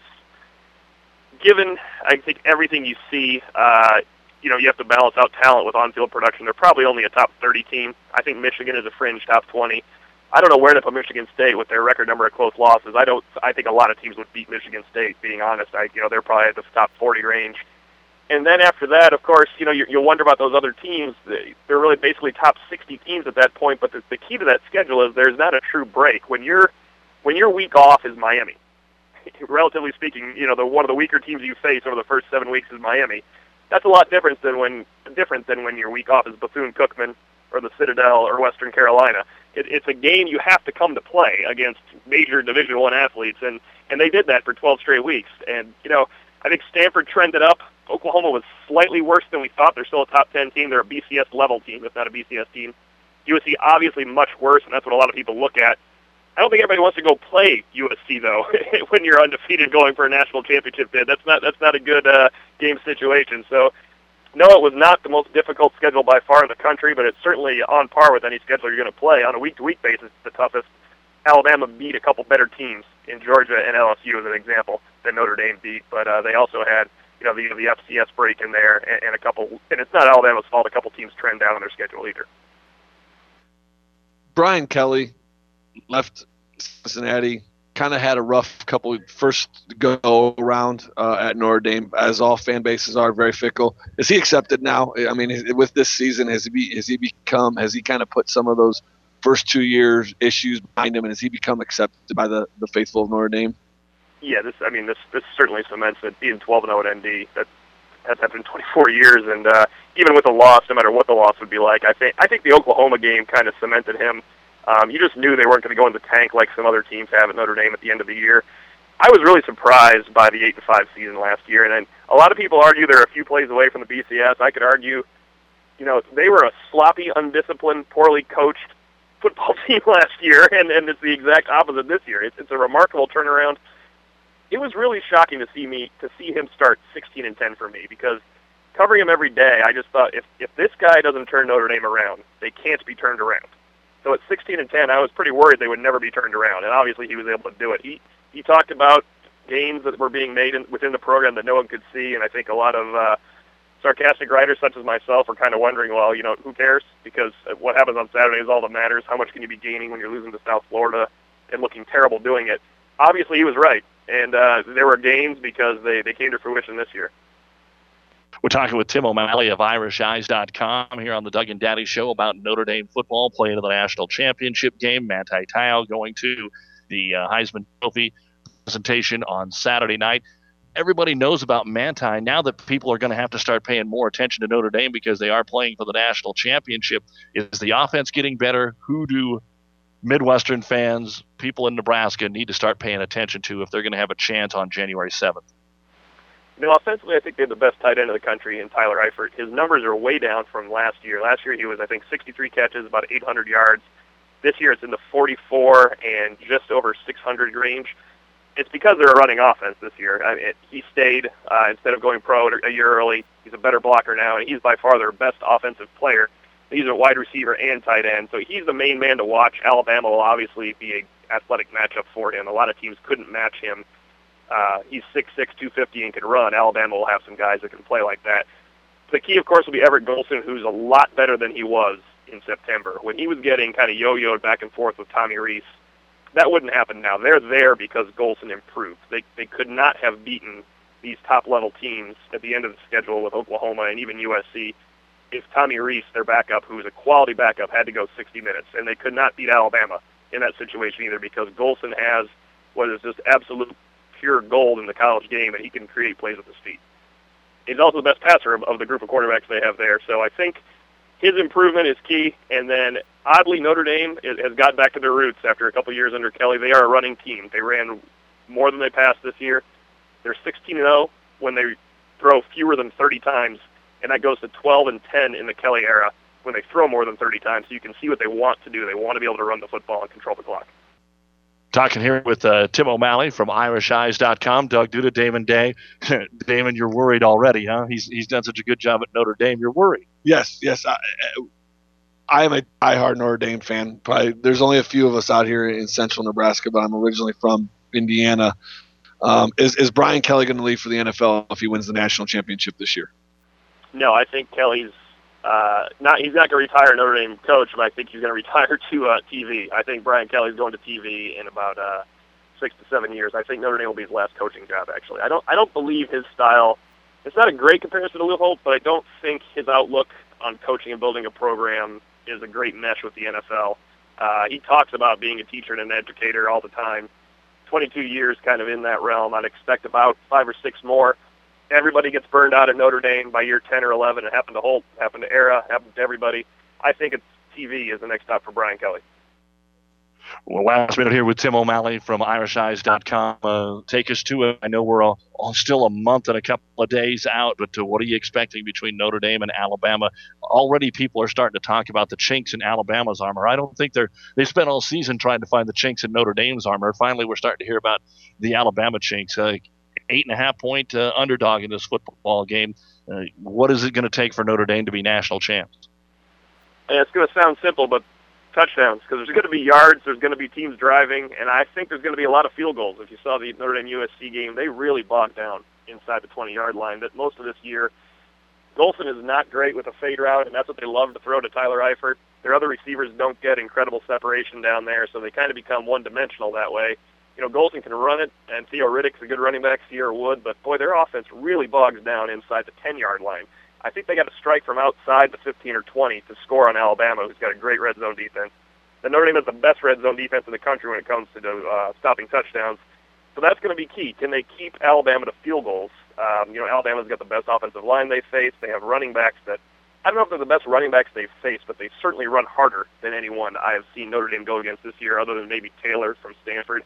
given, I think, everything you see, uh, you know, you have to balance out talent with on-field production. They're probably only a top thirty team. I think Michigan is a fringe top twenty. I don't know where to put Michigan State with their record number of close losses. I don't. I think a lot of teams would beat Michigan State, being honest. I, you know, they're probably at the top forty range. And then after that, of course, you know, you, you'll wonder about those other teams. They're really basically top sixty teams at that point. But the, the key to that schedule is there's not a true break. When you're when your week off is Miami, relatively speaking, you know, the one of the weaker teams you face over the first seven weeks is Miami. That's a lot different than when different than when your week off is Bethune-Cookman or the Citadel or Western Carolina. It, it's a game you have to come to play against major Division One athletes, and and they did that for twelve straight weeks. And you know, I think Stanford trended up. Oklahoma was slightly worse than we thought. They're still a top ten team. They're a B C S level team, if not a B C S team. U S C obviously much worse, and that's what a lot of people look at. I don't think everybody wants to go play U S C though when you're undefeated going for a national championship bid. That's not that's not a good uh, game situation. So, no, it was not the most difficult schedule by far in the country, but it's certainly on par with any schedule you're going to play on a week-to-week basis. It's the toughest. Alabama beat a couple better teams in Georgia and L S U as an example that Notre Dame beat, but uh, they also had you know the the F C S break in there and, and a couple. And it's not Alabama's fault. A couple teams trend down on their schedule either. Brian Kelly left Cincinnati, kind of had a rough couple first go around uh, at Notre Dame, as all fan bases are very fickle. Is he accepted now? I mean, with this season, has he be, has he become has he kind of put some of those first two years issues behind him, and has he become accepted by the, the faithful of Notre Dame? Yeah, this I mean this this certainly cements it. Being twelve and oh at N D, that has happened in twenty-four years, and uh, even with a loss, no matter what the loss would be like, I think I think the Oklahoma game kind of cemented him. Um, you just knew they weren't going to go in the tank like some other teams have at Notre Dame at the end of the year. I was really surprised by the eight and five season last year, and then a lot of people argue they're a few plays away from the B C S. I could argue, you know, they were a sloppy, undisciplined, poorly coached football team last year, and, and it's the exact opposite this year. It's, it's a remarkable turnaround. It was really shocking to see me to see him start sixteen and ten for me, because covering him every day, I just thought if if this guy doesn't turn Notre Dame around, they can't be turned around. So at sixteen and ten, I was pretty worried they would never be turned around, and obviously he was able to do it. He he talked about gains that were being made in, within the program that no one could see, and I think a lot of uh, sarcastic writers such as myself are kind of wondering, well, you know, who cares? Because what happens on Saturday is all that matters. How much can you be gaining when you're losing to South Florida and looking terrible doing it? Obviously he was right, and uh, there were gains because they, they came to fruition this year. We're talking with Tim O'Malley of Irish Eyes dot com here on the Doug and Daddy Show about Notre Dame football playing in the national championship game. Manti Te'o going to the uh, Heisman Trophy presentation on Saturday night. Everybody knows about Manti. Now that people are going to have to start paying more attention to Notre Dame because they are playing for the national championship, is the offense getting better? Who do Midwestern fans, people in Nebraska, need to start paying attention to if they're going to have a chance on January seventh? You know, offensively, I think they have the best tight end in the country in Tyler Eifert. His numbers are way down from last year. Last year he was, I think, sixty-three catches, about eight hundred yards. This year it's in the forty-four and just over six hundred range. It's because they're a running offense this year. I mean, it, he stayed uh, instead of going pro a year early. He's a better blocker now, and he's by far their best offensive player. He's a wide receiver and tight end, so he's the main man to watch. Alabama will obviously be an athletic matchup for him. A lot of teams couldn't match him. Uh, he's six six, two fifty, and can run. Alabama will have some guys that can play like that. The key, of course, will be Everett Golson, who's a lot better than he was in September. When he was getting kind of yo-yoed back and forth with Tommy Rees, that wouldn't happen now. They're there because Golson improved. They they could not have beaten these top-level teams at the end of the schedule with Oklahoma and even U S C if Tommy Rees, their backup, who was a quality backup, had to go sixty minutes. And they could not beat Alabama in that situation either because Golson has what is just absolute pure gold in the college game, and he can create plays with his feet. He's also the best passer of, of the group of quarterbacks they have there. So I think his improvement is key. And then, oddly, Notre Dame is, has got back to their roots after a couple years under Kelly. They are a running team. They ran more than they passed this year. They're sixteen and oh when they throw fewer than thirty times, and that goes to twelve and ten in the Kelly era when they throw more than thirty times. So you can see what they want to do. They want to be able to run the football and control the clock. Talking here with uh, Tim O'Malley from Irish Eyes dot com. Doug Duda, Damon Day. Damon, you're worried already, huh? He's he's done such a good job at Notre Dame. You're worried. Yes, yes. I, I am a diehard Notre Dame fan. Probably there's only a few of us out here in central Nebraska, but I'm originally from Indiana. Um, is is Brian Kelly going to leave for the N F L if he wins the national championship this year? No, I think Kelly's uh, not. He's not going to retire Notre Dame coach, but I think he's going to retire to uh, T V. I think Brian Kelly's going to T V in about uh, six to seven years. I think Notre Dame will be his last coaching job. Actually, I don't. I don't believe his style. It's not a great comparison to Lou Holtz, but I don't think his outlook on coaching and building a program is a great mesh with the N F L. Uh, he talks about being a teacher and an educator all the time. twenty-two years kind of in that realm. I'd expect about five or six more. Everybody gets burned out at Notre Dame by year ten or eleven. It happened to Holt, happened to Era, happened to everybody. I think it's T V is the next stop for Brian Kelly. Well, last minute here with Tim O'Malley from Irish Eyes dot com. Uh, take us to it. I know we're all, all still a month and a couple of days out, but uh, what are you expecting between Notre Dame and Alabama? Already people are starting to talk about the chinks in Alabama's armor. I don't think they're they spent all season trying to find the chinks in Notre Dame's armor. Finally, we're starting to hear about the Alabama chinks. Uh, eight and a half point uh, underdog in this football game. Uh, what is it going to take for Notre Dame to be national champs? And it's going to sound simple, but touchdowns, because there's going to be yards, there's going to be teams driving, and I think there's going to be a lot of field goals. If you saw the Notre Dame U S C game, they really bogged down inside the twenty-yard line. That most of this year, Golson is not great with a fade route, and that's what they love to throw to Tyler Eifert. Their other receivers don't get incredible separation down there, so they kind of become one-dimensional that way. You know, Golson can run it, and Theo Riddick's a good running back, Sierra Wood, but, boy, their offense really bogs down inside the ten-yard line. I think they got to strike from outside the fifteen or twenty to score on Alabama, who's got a great red zone defense. The Notre Dame has the best red zone defense in the country when it comes to uh, stopping touchdowns. So that's going to be key. Can they keep Alabama to field goals? Um, you know, Alabama's got the best offensive line they face. They have running backs that, I don't know if they're the best running backs they've faced, but they certainly run harder than anyone I have seen Notre Dame go against this year, other than maybe Taylor from Stanford.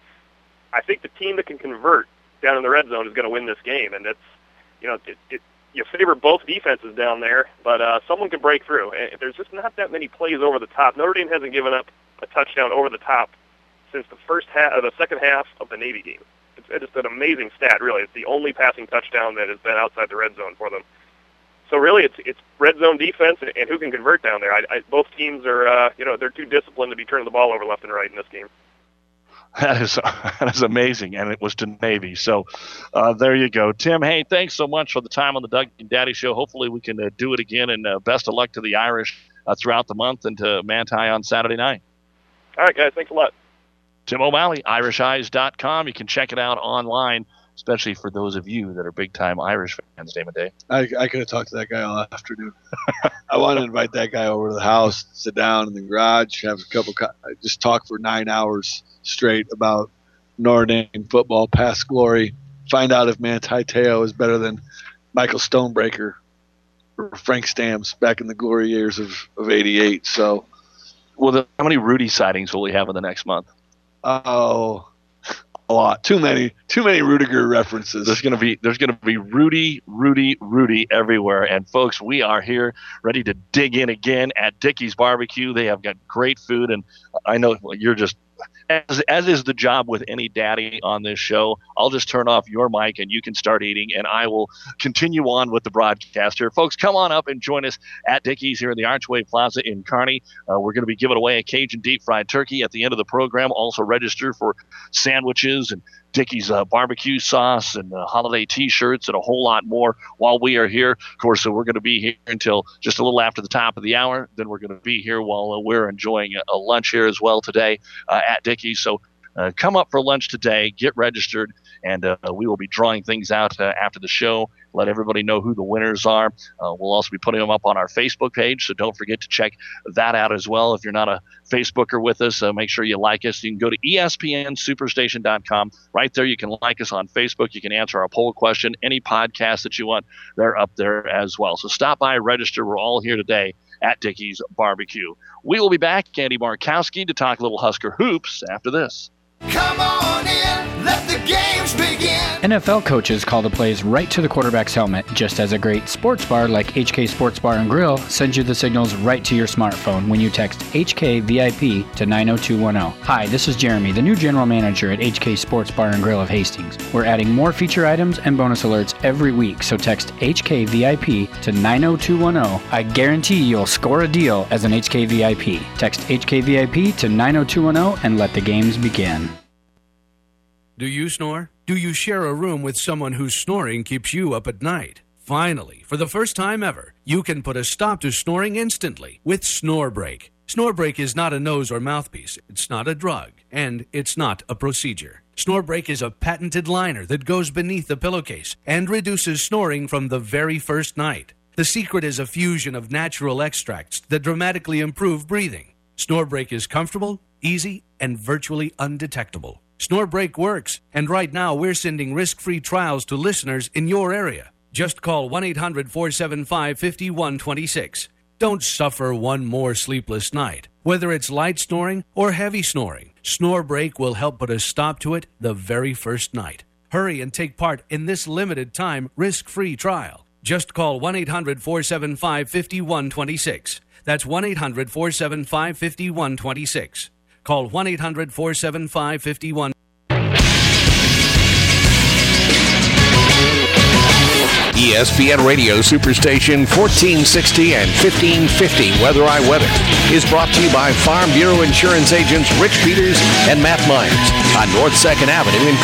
I think the team that can convert down in the red zone is going to win this game, and it's, you know, it, it, you favor both defenses down there, but uh, someone can break through. And there's just not that many plays over the top. Notre Dame hasn't given up a touchdown over the top since the first half, or the second half of the Navy game. It's, it's an amazing stat, really. It's the only passing touchdown that has been outside the red zone for them. So really, it's it's red zone defense and who can convert down there. I, I, both teams are, uh, you know, they're too disciplined to be turning the ball over left and right in this game. That is that is amazing, and it was to Navy. So uh, there you go. Tim, hey, thanks so much for the time on the Doug and Daddy Show. Hopefully we can uh, do it again, and uh, best of luck to the Irish uh, throughout the month and to Manti on Saturday night. All right, guys, thanks a lot. Tim O'Malley, Irish Eyes dot com. You can check it out online, especially for those of you that are big-time Irish fans, Damon Day. I, I could have talked to that guy all afternoon. I wanted to invite that guy over to the house, sit down in the garage, have a couple, just talk for nine hours straight about Notre Dame football, past glory, find out if Manti Te'o is better than Michael Stonebreaker or Frank Stamps back in the glory years of, of eighty-eight. So, well, the, how many Rudy sightings will we have in the next month? Oh, a lot. Too many. Too many Rudiger references. There's gonna be there's gonna be Rudy, Rudy, Rudy everywhere. And folks, we are here ready to dig in again at Dickey's Barbecue. They have got great food, and I know you're just. As, as is the job with any daddy on this show, I'll just turn off your mic and you can start eating, and I will continue on with the broadcast here. Folks, come on up and join us at Dickey's here in the Archway Plaza in Kearney. Uh, we're going to be giving away a Cajun deep fried turkey at the end of the program. Also register for sandwiches and Dickey's uh, barbecue sauce and uh, holiday T-shirts and a whole lot more while we are here. Of course, so we're going to be here until just a little after the top of the hour. Then we're going to be here while uh, we're enjoying a, a lunch here as well today uh, at Dickey's. So uh, come up for lunch today, get registered, and uh, we will be drawing things out uh, after the show. Let everybody know who the winners are. Uh, we'll also be putting them up on our Facebook page, so don't forget to check that out as well. If you're not a Facebooker with us, uh, make sure you like us. You can go to E S P N Superstation dot com. Right there, you can like us on Facebook. You can answer our poll question. Any podcast that you want, they're up there as well. So stop by, register. We're all here today at Dickey's Barbecue. We will be back, Andy Markowski, to talk a little Husker hoops after this. Come on in, let the games begin. N F L coaches call the plays right to the quarterback's helmet, just as a great sports bar like H K Sports Bar and Grill sends you the signals right to your smartphone when you text H K V I P to nine oh two one oh. Hi, this is Jeremy, the new general manager at H K Sports Bar and Grill of Hastings. We're adding more feature items and bonus alerts every week, so text H K V I P to nine oh two one oh. I guarantee you'll score a deal as an H K V I P. Text H K V I P to nine oh two one oh and let the games begin. Do you snore? Do you share a room with someone whose snoring keeps you up at night? Finally, for the first time ever, you can put a stop to snoring instantly with SnoreBreak. SnoreBreak is not a nose or mouthpiece, it's not a drug, and it's not a procedure. SnoreBreak is a patented liner that goes beneath the pillowcase and reduces snoring from the very first night. The secret is a fusion of natural extracts that dramatically improve breathing. SnoreBreak is comfortable, easy, and virtually undetectable. Snorebreak works, and right now we're sending risk-free trials to listeners in your area. Just call one eight hundred four seven five five one two six. Don't suffer one more sleepless night. Whether it's light snoring or heavy snoring, Snorebreak will help put a stop to it the very first night. Hurry and take part in this limited time risk-free trial. Just call one eight hundred four seven five five one two six. That's one eight hundred four seven five five one two six. Call one eight hundred four seven five five one. E S P N Radio Superstation fourteen sixty and fifteen fifty Weather I Weather is brought to you by Farm Bureau Insurance agents Rich Peters and Matt Myers on North second Avenue in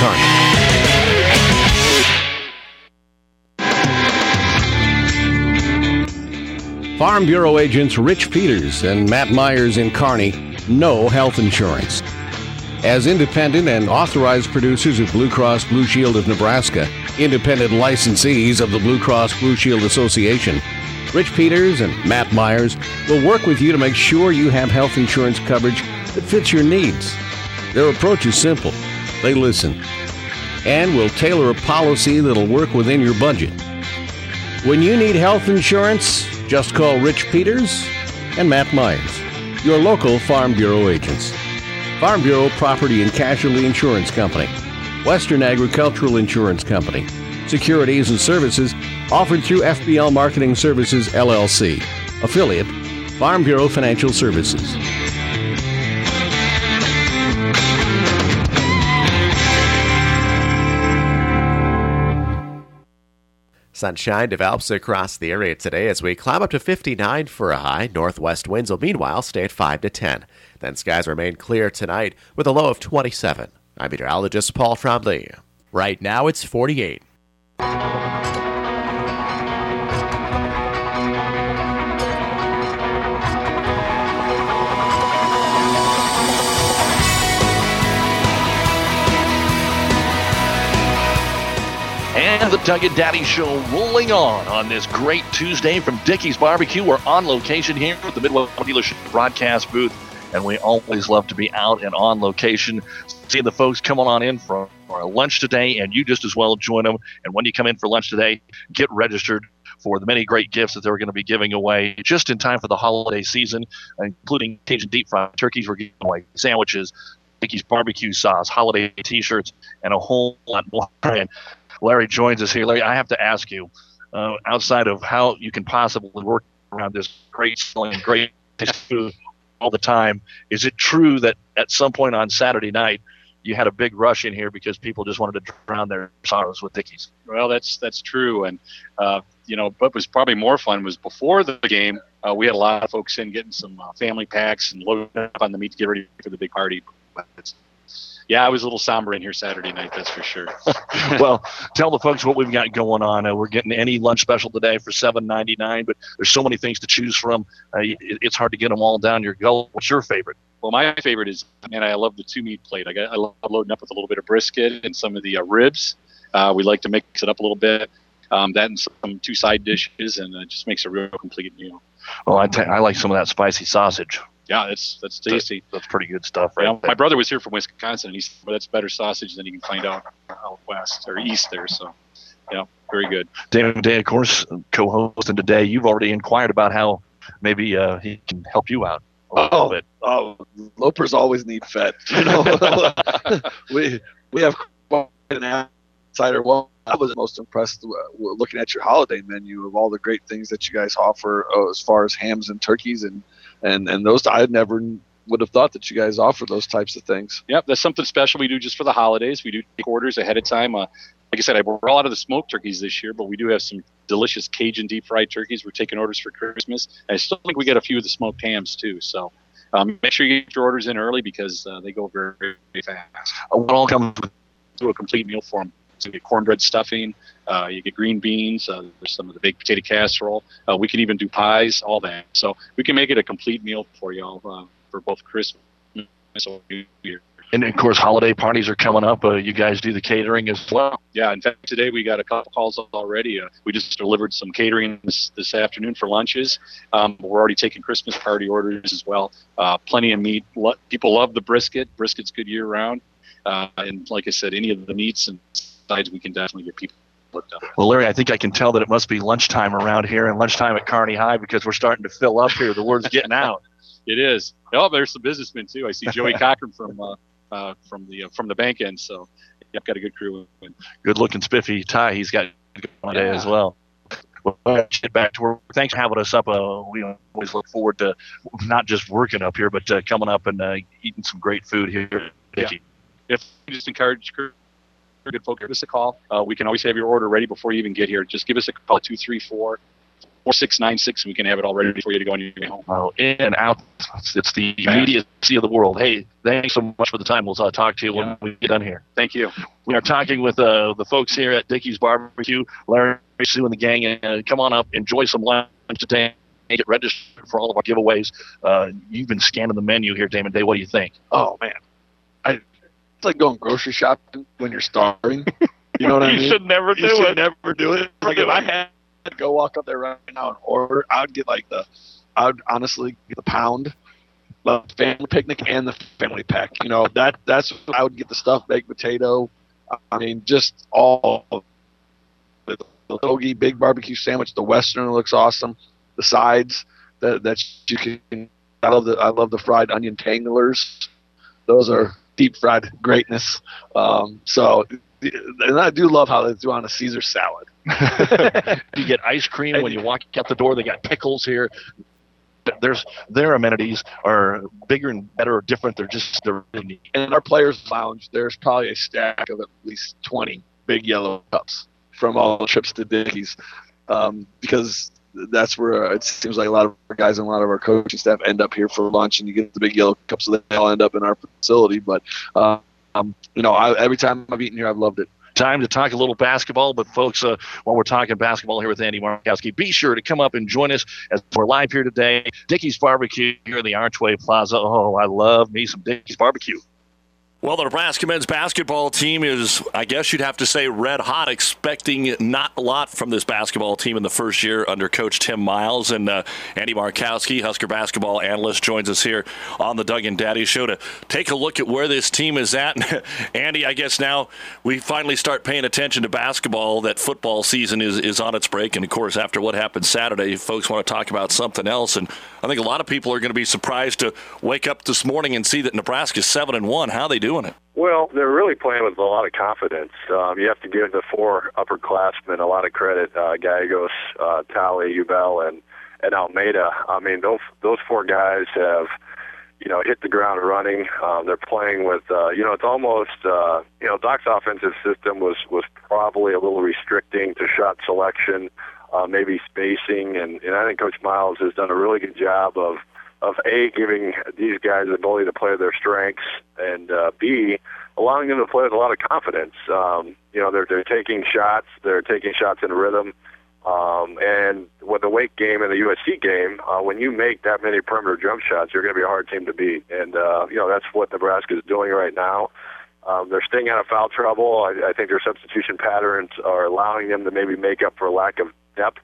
Kearney. Farm Bureau agents Rich Peters and Matt Myers in Kearney know health insurance. As independent and authorized producers of Blue Cross Blue Shield of Nebraska, independent licensees of the Blue Cross Blue Shield Association, Rich Peters and Matt Myers will work with you to make sure you have health insurance coverage that fits your needs. Their approach is simple. They listen and will tailor a policy that'll work within your budget. When you need health insurance, just call Rich Peters and Matt Myers, your local Farm Bureau agents. Farm Bureau Property and Casualty Insurance Company, Western Agricultural Insurance Company, securities and services offered through F B L Marketing Services, L L C, affiliate, Farm Bureau Financial Services. Sunshine develops across the area today as we climb up to fifty-nine for a high. Northwest winds will meanwhile stay at five to ten. Then skies remain clear tonight with a low of twenty-seven. I'm meteorologist Paul Trombley. Right now it's forty-eight. And the Doug and Daddy Show rolling on on this great Tuesday from Dickey's Barbecue. We're on location here at the Midwest Dealership broadcast booth, and we always love to be out and on location, seeing the folks coming on in for our lunch today, and you just as well join them. And when you come in for lunch today, get registered for the many great gifts that they're going to be giving away just in time for the holiday season, including Cajun deep fried turkeys. We're giving away sandwiches, Dickey's barbecue sauce, holiday T-shirts, and a whole lot more. And Larry joins us here. Larry, I have to ask you, uh, outside of how you can possibly work around this great smelling, great food all the time, is it true that at some point on Saturday night you had a big rush in here because people just wanted to drown their sorrows with Dickey's? Well, that's that's true, and uh, you know, what was probably more fun was before the game. Uh, we had a lot of folks in getting some uh, family packs and loading up on the meat to get ready for the big party. But it's, yeah, I was a little somber in here Saturday night, that's for sure. Well, tell the folks what we've got going on. Uh, we're getting any lunch special today for seven ninety-nine, but there's so many things to choose from. Uh, it, it's hard to get them all down your gullet. What's your favorite? Well, my favorite is, man, I love the two meat plate. I got I love loading up with a little bit of brisket and some of the uh, ribs. Uh, we like to mix it up a little bit. Um, that and some two side dishes, and it just makes a real complete meal. Well, I, t- I like some of that spicy sausage. Yeah, that's that's tasty. That's, that's pretty good stuff, right? Yeah, my brother was here from Wisconsin, and he said, well, that's better sausage than you can find out out west or east there. So, yeah, very good. David Day, of course, co-hosting today. You've already inquired about how maybe uh, he can help you out a little oh, bit. Oh, lopers always need fed. You know, we we have an outsider. Well, I was most impressed uh, looking at your holiday menu of all the great things that you guys offer uh, as far as hams and turkeys and. And and those, I never would have thought that you guys offer those types of things. Yep, that's something special we do just for the holidays. We do take orders ahead of time. Uh, like I said, I brought a lot of the smoked turkeys this year, but we do have some delicious Cajun deep fried turkeys. We're taking orders for Christmas. And I still think we get a few of the smoked hams too. So um, make sure you get your orders in early because uh, they go very, very fast. What all comes to a complete meal for them? So you get cornbread stuffing, uh, you get green beans, uh, there's some of the baked potato casserole. Uh, we can even do pies, all that. So we can make it a complete meal for y'all uh, for both Christmas and New Year. And, of course, holiday parties are coming up. Uh, you guys do the catering as well. Yeah, in fact, today we got a couple calls already. Uh, we just delivered some catering this, this afternoon for lunches. Um, we're already taking Christmas party orders as well. Uh, plenty of meat. Lo- people love the brisket. Brisket's good year-round. Uh, and like I said, any of the meats and sides, we can definitely get people looked up. Well, Larry, I think I can tell that it must be lunchtime around here and lunchtime at Kearney High because we're starting to fill up here. The word's getting out. It is. Oh, there's some businessmen too. I see Joey Cochran from uh, uh, from the uh, from the bank end. So yeah, I've got a good crew. Good looking spiffy tie he's got on today Yeah. as well. Well, let's get back to work. Thanks for having us up. Uh, we always look forward to not just working up here, but uh, coming up and uh, eating some great food here. Yeah. If you just encourage good folks, give us a call. Uh, we can always have your order ready before you even get here. Just give us a call, two three four, four six nine six, and we can have it all ready for you to go on your way home. Oh, in and out. It's the immediacy of the world. Hey, thanks so much for the time. We'll uh, talk to you when we get done here. Thank you. We are talking with uh, the folks here at Dickey's Barbecue, Larry, Sue, and the gang. And uh, come on up, enjoy some lunch today, and get registered for all of our giveaways. Uh, you've been scanning the menu here, Damon Day. What do you think? Oh, man. I, it's like going grocery shopping when you're starving. You know what I You mean? should never do you should it. never do it. Like if I had to go walk up there right now and order, I would get like the, I would honestly get the pound, the family picnic, and the family pack. You know, that that's what I would get, the stuffed baked potato. I mean, just all of it. The hoagie, big barbecue sandwich, the Western looks awesome. The sides that that you can. I love the I love the fried onion tanglers. Those are deep fried greatness. Um, so, and I do love how they do on a Caesar salad. You get ice cream when you walk out the door. They got pickles here. There's their amenities are bigger and better or different. They're just they're really neat. In our players' lounge, there's probably a stack of at least twenty big yellow cups from all the trips to Dickey's, um, because that's where it seems like a lot of our guys and a lot of our coaching staff end up here for lunch, and you get the big yellow cups, so they all end up in our facility. But uh, um, you know, I, every time I've eaten here, I've loved it. Time to talk a little basketball, but folks, uh, while we're talking basketball here with Andy Markowski, be sure to come up and join us as we're live here today. Dickey's Barbecue here in the Archway Plaza. Oh, I love me some Dickey's Barbecue. Well, the Nebraska men's basketball team is, I guess you'd have to say, red hot, expecting not a lot from this basketball team in the first year under Coach Tim Miles. And uh, Andy Markowski, Husker basketball analyst, joins us here on the Doug and Daddy Show to take a look at where this team is at. Andy, I guess now we finally start paying attention to basketball, that football season is, is on its break. And, of course, after what happened Saturday, folks want to talk about something else. And I think a lot of people are going to be surprised to wake up this morning and see that Nebraska's seven and one. How are they doing it? Well, they're really playing with a lot of confidence. Um, you have to give the four upperclassmen a lot of credit: uh, Gallegos, uh, Talley, Ubel, and and Almeida. I mean, those those four guys have, you know, hit the ground running. Um, they're playing with, uh, you know, it's almost, uh, you know, Doc's offensive system was was probably a little restricting to shot selection, uh, maybe spacing, and, and I think Coach Miles has done a really good job of. of A, giving these guys the ability to play their strengths, and uh, B, allowing them to play with a lot of confidence. Um, you know, they're, they're taking shots, they're taking shots in rhythm, um, and with the Wake game and the U S C game, uh, when you make that many perimeter jump shots, you're going to be a hard team to beat. And, uh, you know, that's what Nebraska is doing right now. Um, they're staying out of foul trouble. I, I think their substitution patterns are allowing them to maybe make up for lack of depth.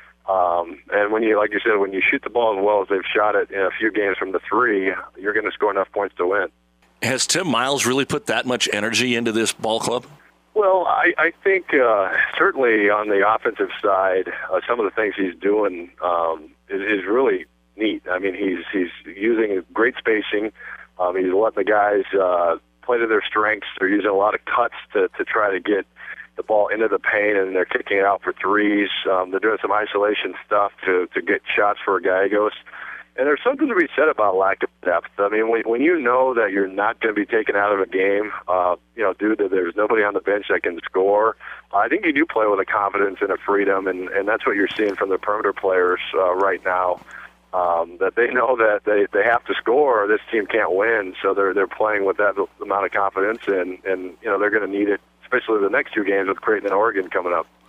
Um, and when you, like you said, when you shoot the ball as well as they've shot it in a few games from the three, you're going to score enough points to win. Has Tim Miles really put that much energy into this ball club? Well, I, I think uh, certainly on the offensive side, uh, some of the things he's doing um, is, is really neat. I mean, he's he's using great spacing. Um, he's letting the guys uh, play to their strengths. They're using a lot of cuts to, to try to get the ball into the paint, and they're kicking it out for threes. Um, they're doing some isolation stuff to, to get shots for Gallegos. And there's something to be said about lack of depth. I mean, when, when you know that you're not going to be taken out of a game, uh, you know, due to there's nobody on the bench that can score, I think you do play with a confidence and a freedom, and, and that's what you're seeing from the perimeter players uh, right now, um, that they know that they, they have to score or this team can't win, so they're they're playing with that amount of confidence, and, and you know, they're going to need it, especially the next two games with Creighton and Oregon coming up.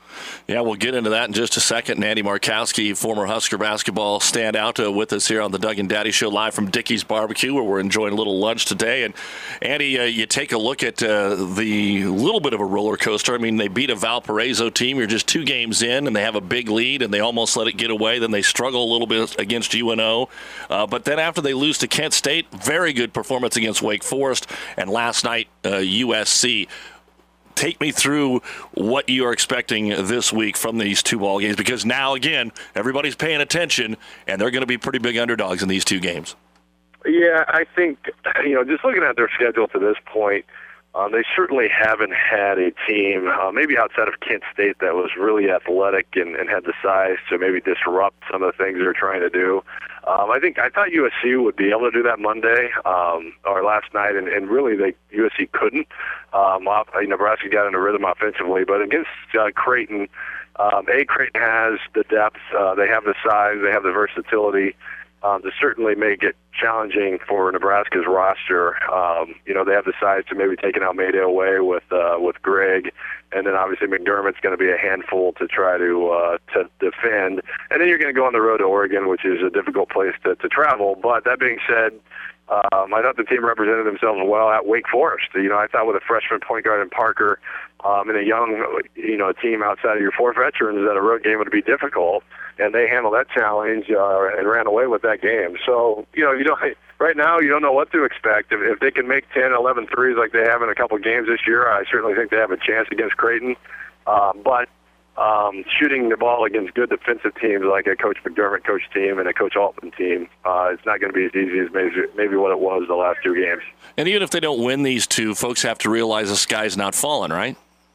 Yeah, we'll get into that in just a second. And Andy Markowski, former Husker basketball standout, uh, with us here on the Doug and Daddy Show, live from Dickey's Barbecue, where we're enjoying a little lunch today. And Andy, uh, you take a look at uh, the little bit of a roller coaster. I mean, they beat a Valparaiso team. You're just two games in, and they have a big lead, and they almost let it get away. Then they struggle a little bit against U N O. Uh, but then after they lose to Kent State, very good performance against Wake Forest, and last night, uh, U S C. Take me through what you are expecting this week from these two ball games, because now, again, everybody's paying attention, and they're going to be pretty big underdogs in these two games. Yeah, I think, you know, just looking at their schedule to this point, um, they certainly haven't had a team, uh, maybe outside of Kent State, that was really athletic and, and had the size to maybe disrupt some of the things they're trying to do. Um, I think I thought U S C would be able to do that Monday um, or last night, and, and really they U S C couldn't. Um, off, Nebraska got into rhythm offensively, but against uh, Creighton, um, A, Creighton has the depth, uh, they have the size, they have the versatility um, to certainly make it challenging for Nebraska's roster. Um, you know, they have the size to maybe take an Almeida away with uh, with Greg, and then obviously McDermott's going to be a handful to try to uh, to defend. And then you're going to go on the road to Oregon, which is a difficult place to, to travel. But that being said, um, I thought the team represented themselves well at Wake Forest. You know, I thought with a freshman point guard in Parker um, and a young, you know, team outside of your four veterans, that a road game would be difficult. And they handled that challenge uh, and ran away with that game. So, you know, you don't right now you don't know what to expect. If, if they can make ten, eleven threes like they have in a couple games this year, I certainly think they have a chance against Creighton. Uh, but um, shooting the ball against good defensive teams like a Coach McDermott coach team and a Coach Altman team, uh, it's not going to be as easy as maybe, maybe what it was the last two games. And even if they don't win these two, folks have to realize the sky's not falling, right?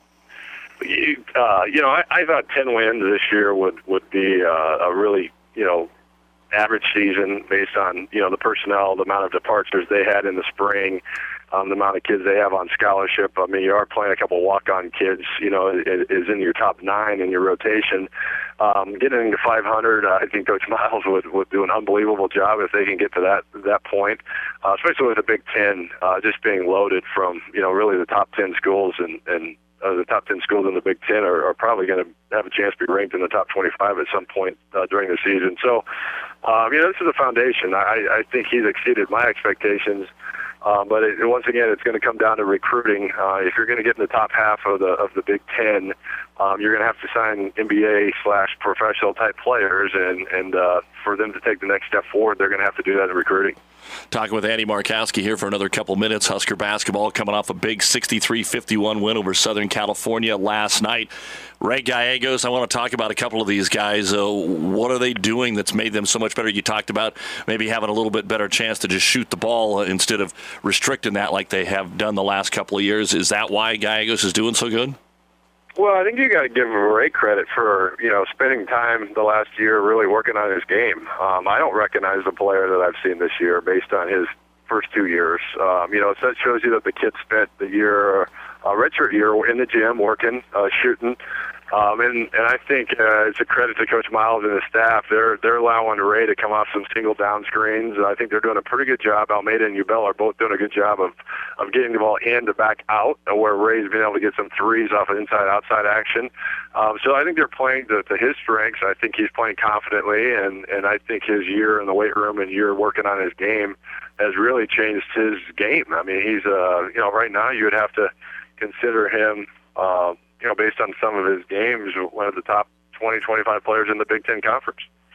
You, uh, you know, I, I thought ten wins this year would would be uh, a really, you know, average season based on, you know, the personnel, the amount of departures they had in the spring, um, the amount of kids they have on scholarship. I mean, you are playing a couple walk-on kids, you know, is, is in your top nine in your rotation. Um, getting to five hundred, uh, I think Coach Miles would, would do an unbelievable job if they can get to that that point, uh, especially with the Big Ten uh, just being loaded from, you know, really the top ten schools and, and Uh, the top ten schools in the Big Ten are, are probably going to have a chance to be ranked in the top twenty-five at some point uh, during the season. So, um, you know, this is a foundation. I, I think he's exceeded my expectations. Um, but it, once again, it's going to come down to recruiting. Uh, if you're going to get in the top half of the of the Big Ten, um, you're going to have to sign N B A slash professional type players, and and uh, for them to take the next step forward, they're going to have to do that in recruiting. Talking with Andy Markowski here for another couple minutes. Husker basketball coming off a big sixty-three fifty-one win over Southern California last night. Ray Gallegos, I want to talk about a couple of these guys. Uh, what are they doing that's made them so much better? You talked about maybe having a little bit better chance to just shoot the ball instead of restricting that like they have done the last couple of years. Is that why Gallegos is doing so good? Well, I think you got to give Ray credit for, you know, spending time the last year really working on his game. Um, I don't recognize the player that I've seen this year based on his first two years. Um, you know, so that shows you that the kid spent the year, a uh, redshirt year, in the gym working, uh, shooting. Um, and, and I think uh, it's a credit to Coach Miles and his staff. They're they're allowing Ray to come off some single down screens. I think they're doing a pretty good job. Almeida and Ubell are both doing a good job of, of getting the ball in to back out, where Ray's been able to get some threes off of inside-outside action. Um, so I think they're playing to, to his strengths. I think he's playing confidently, and, and I think his year in the weight room and year working on his game has really changed his game. I mean, he's, uh, you know, right now you would have to consider him, uh, you know, based on some of his games, one of the top twenty, twenty-five players in the Big Ten Conference.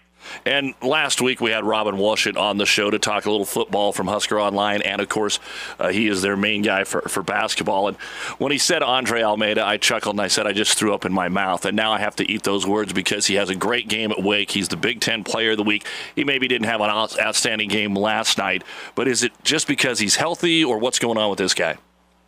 And last week we had Robin Walshett on the show to talk a little football from Husker Online, and of course uh, he is their main guy for, for basketball. And when he said Andre Almeida, I chuckled and I said I just threw up in my mouth. And now I have to eat those words because he has a great game at Wake. He's the Big Ten Player of the Week. He maybe didn't have an outstanding game last night, but is it just because he's healthy, or what's going on with this guy?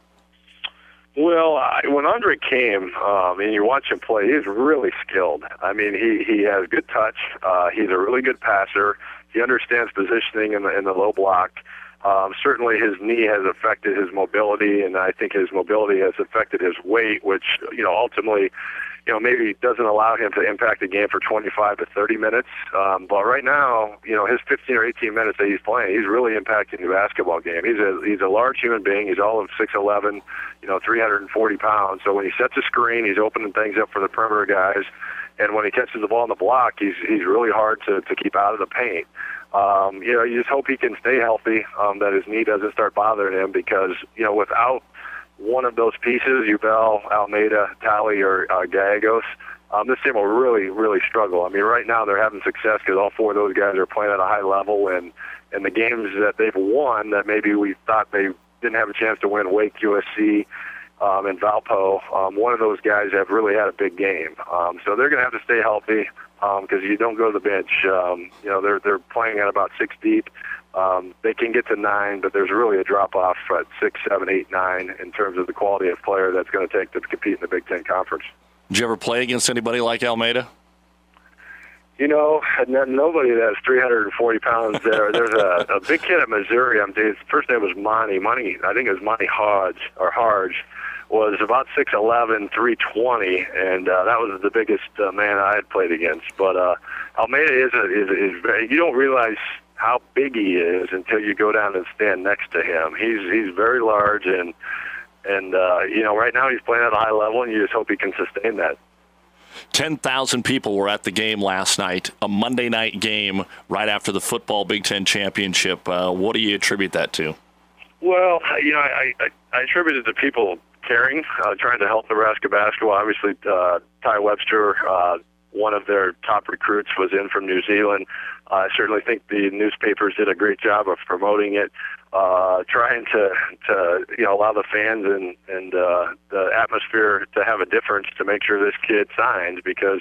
Well, I, when Andre came, um, and you watch him play, he's really skilled. I mean, he, he has good touch. Uh, he's a really good passer. He understands positioning in the, in the low block. Um, certainly his knee has affected his mobility, and I think his mobility has affected his weight, which, you know, ultimately you know, maybe doesn't allow him to impact the game for twenty-five to thirty minutes. Um, but right now, you know, his fifteen or eighteen minutes that he's playing, he's really impacting the basketball game. He's a he's a large human being. He's all of six eleven, you know, three hundred forty pounds. So when he sets a screen, he's opening things up for the perimeter guys. And when he catches the ball in the block, he's he's really hard to, to keep out of the paint. Um, you know, you just hope he can stay healthy, um, that his knee doesn't start bothering him, because, you know, without one of those pieces, Ubel, Almeida, Talley, or uh, Gallegos, um, this team will really, really struggle. I mean, right now they're having success because all four of those guys are playing at a high level, and, and the games that they've won that maybe we thought they didn't have a chance to win, Wake, U S C, um, and Valpo, um, one of those guys have really had a big game. Um, so they're going to have to stay healthy because um, you don't go to the bench. Um, you know, they're they're playing at about six deep. Um, they can get to nine, but there's really a drop-off at six, seven, eight, nine in terms of the quality of player that's going to take to compete in the Big Ten Conference. Did you ever play against anybody like Almeida? You know, nobody that's three hundred forty pounds there. There's a, a big kid at Missouri. I'm, his first name was Monty. Monty, I think it was Monty Hodge, or Harge, was about six eleven, three twenty, and uh, that was the biggest uh, man I had played against. But uh, Almeida is, a, is, is very, you don't realize how big he is until you go down and stand next to him. He's he's very large, and and uh, you know, right now he's playing at a high level, and you just hope he can sustain that. ten thousand people were at the game last night, a Monday night game right after the football Big Ten championship. Uh, what do you attribute that to? Well, you know, I, I, I attribute it to people caring, uh, trying to help Nebraska basketball. Obviously, uh, Ty Webster, uh, one of their top recruits, was in from New Zealand. Uh, I certainly think the newspapers did a great job of promoting it, uh, trying to, to you know, allow the fans and, and uh, the atmosphere to have a difference to make sure this kid signs, because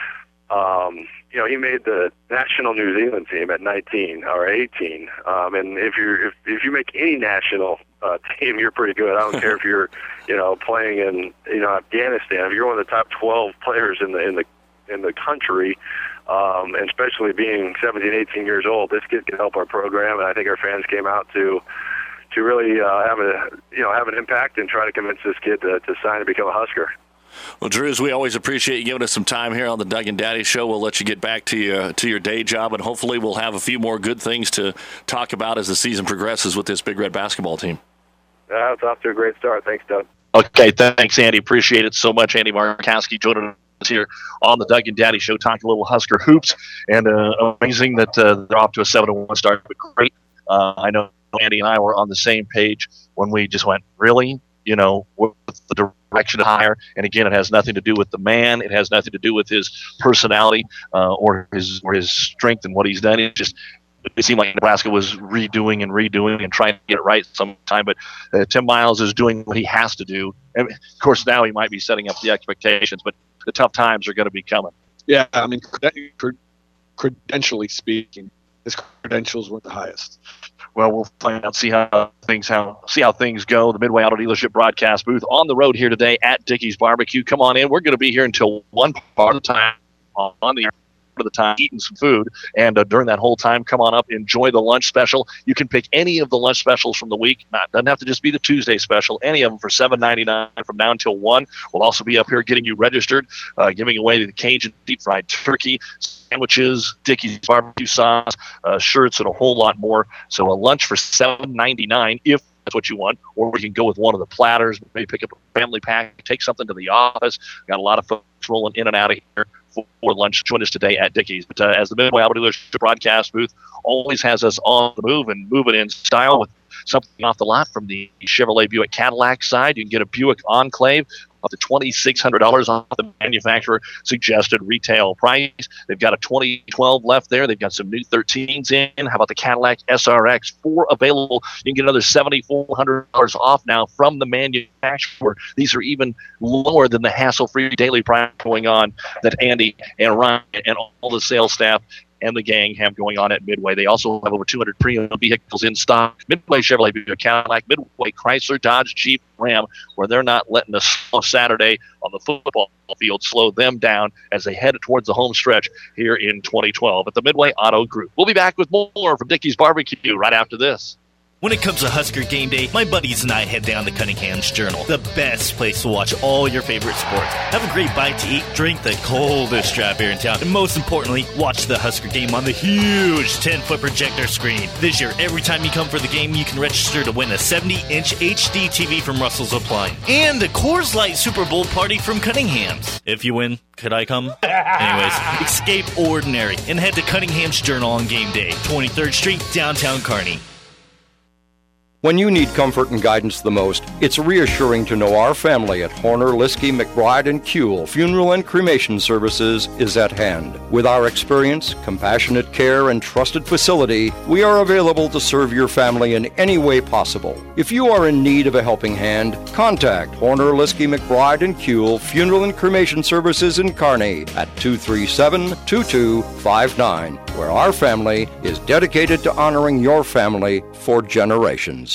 um, you know, he made the national New Zealand team at nineteen or eighteen, um, and if you if if you make any national uh, team, you're pretty good. I don't care if you're, you know, playing in, you know, Afghanistan. If you're one of the top twelve players in the in the in the country, um, and especially being seventeen, eighteen years old, this kid can help our program, and I think our fans came out to to really uh, have a you know have an impact and try to convince this kid to, to sign and become a Husker. Well, Drews, we always appreciate you giving us some time here on the Doug and Daddy Show. We'll let you get back to your, to your day job, and hopefully we'll have a few more good things to talk about as the season progresses with this Big Red basketball team. Uh, it's off to a great start. Thanks, Doug. Okay, thanks, Andy. Appreciate it so much. Andy Markowski joining us here on the Doug and Daddy Show, talking a little Husker hoops, and uh, amazing that uh, they're off to a seven to one start. But great. Uh, I know Andy and I were on the same page when we just went, really? You know, with the direction of hire. And again, it has nothing to do with the man. It has nothing to do with his personality uh, or his or his strength and what he's done. It just it seemed like Nebraska was redoing and redoing and trying to get it right sometime. But uh, Tim Miles is doing what he has to do. And of course, now he might be setting up the expectations, but the tough times are going to be coming. Yeah, I mean, cred- credentially speaking, his credentials were the highest. Well, we'll find out, see how things how see how things go. The Midway Auto Dealership broadcast booth on the road here today at Dickey's Barbecue. Come on in. We're going to be here until one part of the time on the of the time eating some food, and uh, during that whole time, come on up, enjoy the lunch special. You can pick any of the lunch specials from the week. Not doesn't have to just be the Tuesday special. Any of them for seven ninety-nine from now until one. We'll also be up here getting you registered, uh, giving away the Cajun deep fried turkey, sandwiches, Dickey's barbecue sauce, uh, shirts, and a whole lot more. So a lunch for seven ninety-nine if that's what you want, or we can go with one of the platters, maybe pick up a family pack, take something to the office. Got a lot of folks rolling in and out of here for lunch. Join us today at Dickey's. But uh, as the Midway Auto Dealership broadcast booth always has us on the move and moving in style with something off the lot from the Chevrolet Buick Cadillac side. You can get a Buick Enclave up to twenty-six hundred dollars off the manufacturer suggested retail price. They've got a twenty twelve left there. They've got some new thirteens in. How about the Cadillac S R X? Four available. You can get another seven thousand four hundred dollars off now from the manufacturer. These are even lower than the hassle-free daily price going on that Andy and Ryan and all the sales staff and the gang have going on at Midway. They also have over two hundred pre-owned vehicles in stock. Midway Chevrolet Buick Cadillac, Midway Chrysler, Dodge, Jeep, Ram, where they're not letting a slow Saturday on the football field slow them down as they head towards the home stretch here in twenty twelve at the Midway Auto Group. We'll be back with more from Dickey's Barbecue right after this. When it comes to Husker game day, my buddies and I head down to Cunningham's Journal, the best place to watch all your favorite sports. Have a great bite to eat, drink the coldest draft beer in town, and most importantly, watch the Husker game on the huge ten-foot projector screen. This year, every time you come for the game, you can register to win a seventy-inch H D T V from Russell's Appliance and a Coors Light Super Bowl party from Cunningham's. If you win, could I come? Anyways, escape ordinary and head to Cunningham's Journal on game day, twenty-third Street, downtown Kearney. When you need comfort and guidance the most, it's reassuring to know our family at Horner, Liskey, McBride, and Kuehl Funeral and Cremation Services is at hand. With our experience, compassionate care, and trusted facility, we are available to serve your family in any way possible. If you are in need of a helping hand, contact Horner, Liskey, McBride, and Kuehl Funeral and Cremation Services in Kearney at two three seven, two two five nine, where our family is dedicated to honoring your family for generations.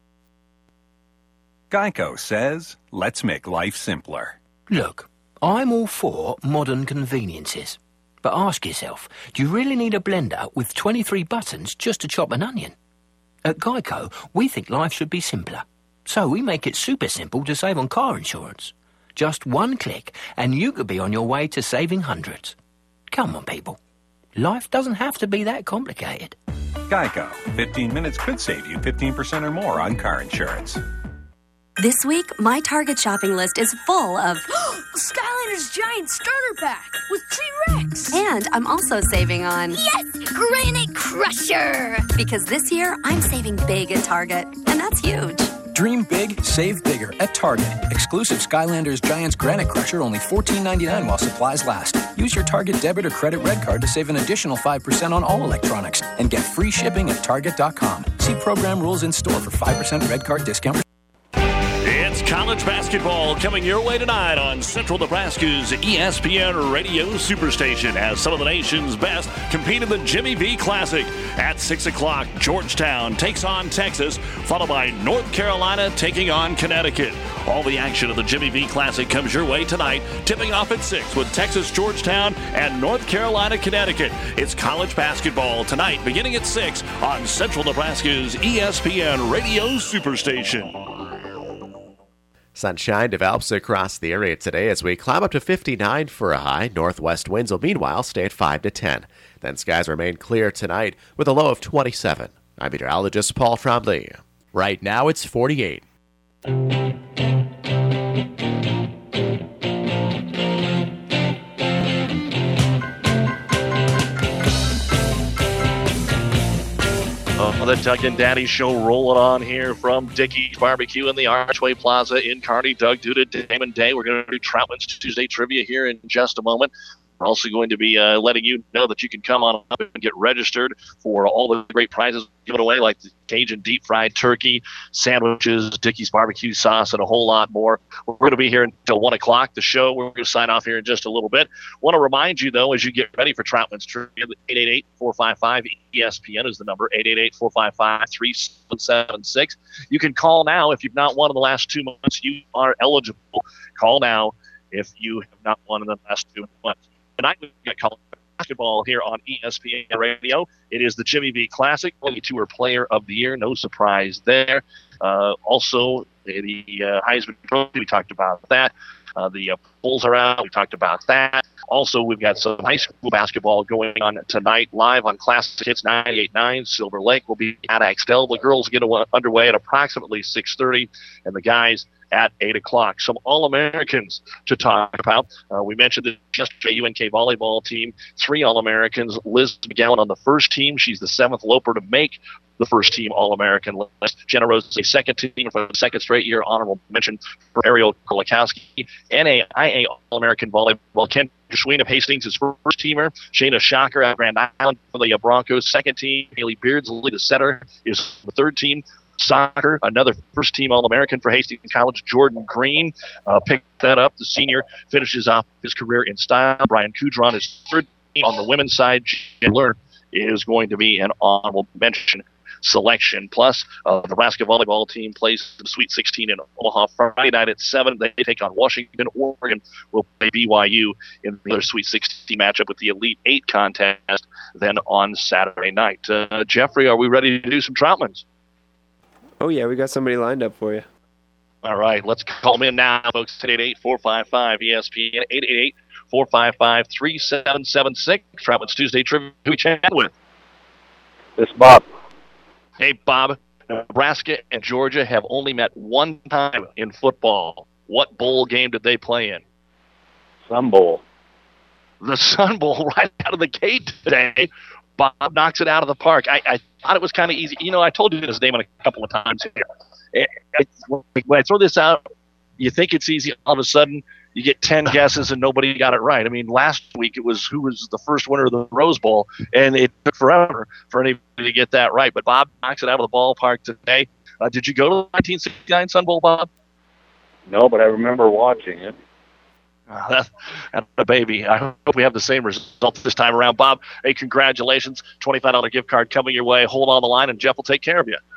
Geico says, let's make life simpler. Look, I'm all for modern conveniences. But ask yourself, do you really need a blender with twenty-three buttons just to chop an onion? At Geico, we think life should be simpler. So we make it super simple to save on car insurance. Just one click and you could be on your way to saving hundreds. Come on, people. Life doesn't have to be that complicated. Geico. fifteen minutes could save you fifteen percent or more on car insurance. This week, my Target shopping list is full of Skylanders Giant Starter Pack with T-Rex. And I'm also saving on... Yes! Granite Crusher! Because this year, I'm saving big at Target, and that's huge. Dream big, save bigger at Target. Exclusive Skylanders Giants Granite Crusher only fourteen ninety-nine while supplies last. Use your Target debit or credit red card to save an additional five percent on all electronics and get free shipping at target dot com. See program rules in store for five percent red card discount. It's college basketball coming your way tonight on Central Nebraska's E S P N Radio Superstation as some of the nation's best compete in the Jimmy V Classic. At six o'clock, Georgetown takes on Texas, followed by North Carolina taking on Connecticut. All the action of the Jimmy V Classic comes your way tonight, tipping off at six with Texas, Georgetown, and North Carolina, Connecticut. It's college basketball tonight, beginning at six on Central Nebraska's E S P N Radio Superstation. Sunshine develops across the area today as we climb up to fifty-nine for a high. Northwest winds will meanwhile stay at five to ten. Then skies remain clear tonight with a low of twenty-seven. I'm meteorologist Paul Trombley. Right now it's forty-eight. Oh, the Doug and Daddy Show rolling on here from Dickey's Barbecue in the Archway Plaza in Kearney. Doug Duda, Damon Day. We're going to do Troutman's Tuesday Trivia here in just a moment. We're also going to be uh, letting you know that you can come on up and get registered for all the great prizes given away, like the Cajun deep fried turkey, sandwiches, Dickey's barbecue sauce, and a whole lot more. We're going to be here until one o'clock. The show, we're going to sign off here in just a little bit. Want to remind you, though, as you get ready for Troutman's Trivia, eight eight eight, four five five, E S P N is the number, eight eight eight, four five five, three seven seven six. You can call now. If you've not won in the last two months, you are eligible. Call now if you have not won in the last two months. Tonight we've got college basketball here on E S P N Radio. It is the Jimmy V Classic, only Tour Player of the Year. No surprise there. Uh, also, the uh, Heisman Trophy, we talked about that. Uh, the uh, polls are out. We talked about that. Also, we've got some high school basketball going on tonight live on Classic Hits ninety-eight point nine. Silver Lake will be at Axtell. The girls get underway at approximately six thirty, and the guys at eight o'clock. Some All-Americans to talk about. Uh, we mentioned the yesterday U N K volleyball team. Three All-Americans. Liz McGowan on the first team. She's the seventh Loper to make the first team All-American list. Jenna Rose is a second team for the second straight year. Honorable mention for Ariel Kolakowski. N A I A All-American volleyball. Ken Schween of Hastings is first teamer. Shayna Shocker at Grand Island for the Broncos. Second team. Haley Beardsley, the setter, is the third team. Soccer, another first-team All-American for Hastings College, Jordan Green, uh, picked that up. The senior finishes off his career in style. Brian Kudron is third team. On the women's side, Jen Lerner is going to be an honorable mention selection. Plus, uh, the Nebraska volleyball team plays the Sweet sixteen in Omaha Friday night at seven. They take on Washington. Oregon will play B Y U in the other Sweet sixteen matchup with the Elite Eight contest then on Saturday night. Uh, Jeffrey, are we ready to do some Troutmans? Oh, yeah, we got somebody lined up for you. All right, let's call them in now, folks. eight eight eight, four five five, E S P N, eight eight eight, four five five, three seven seven six. Travis Tuesday Trivia. Who we chat with? This is Bob. Hey, Bob. Nebraska and Georgia have only met one time in football. What bowl game did they play in? Sun Bowl. The Sun Bowl right out of the gate today. Bob knocks it out of the park. I, I thought it was kind of easy. You know, I told you his name a couple of times here. When I throw this out, you think it's easy. All of a sudden, you get ten guesses and nobody got it right. I mean, last week it was who was the first winner of the Rose Bowl, and it took forever for anybody to get that right. But Bob knocks it out of the ballpark today. Uh, did you go to the nineteen sixty-nine Sun Bowl, Bob? No, but I remember watching it. Uh, that, that's a baby. I hope we have the same result this time around. Bob, hey, congratulations. twenty-five dollars gift card coming your way. Hold on the line, and Jeff will take care of you.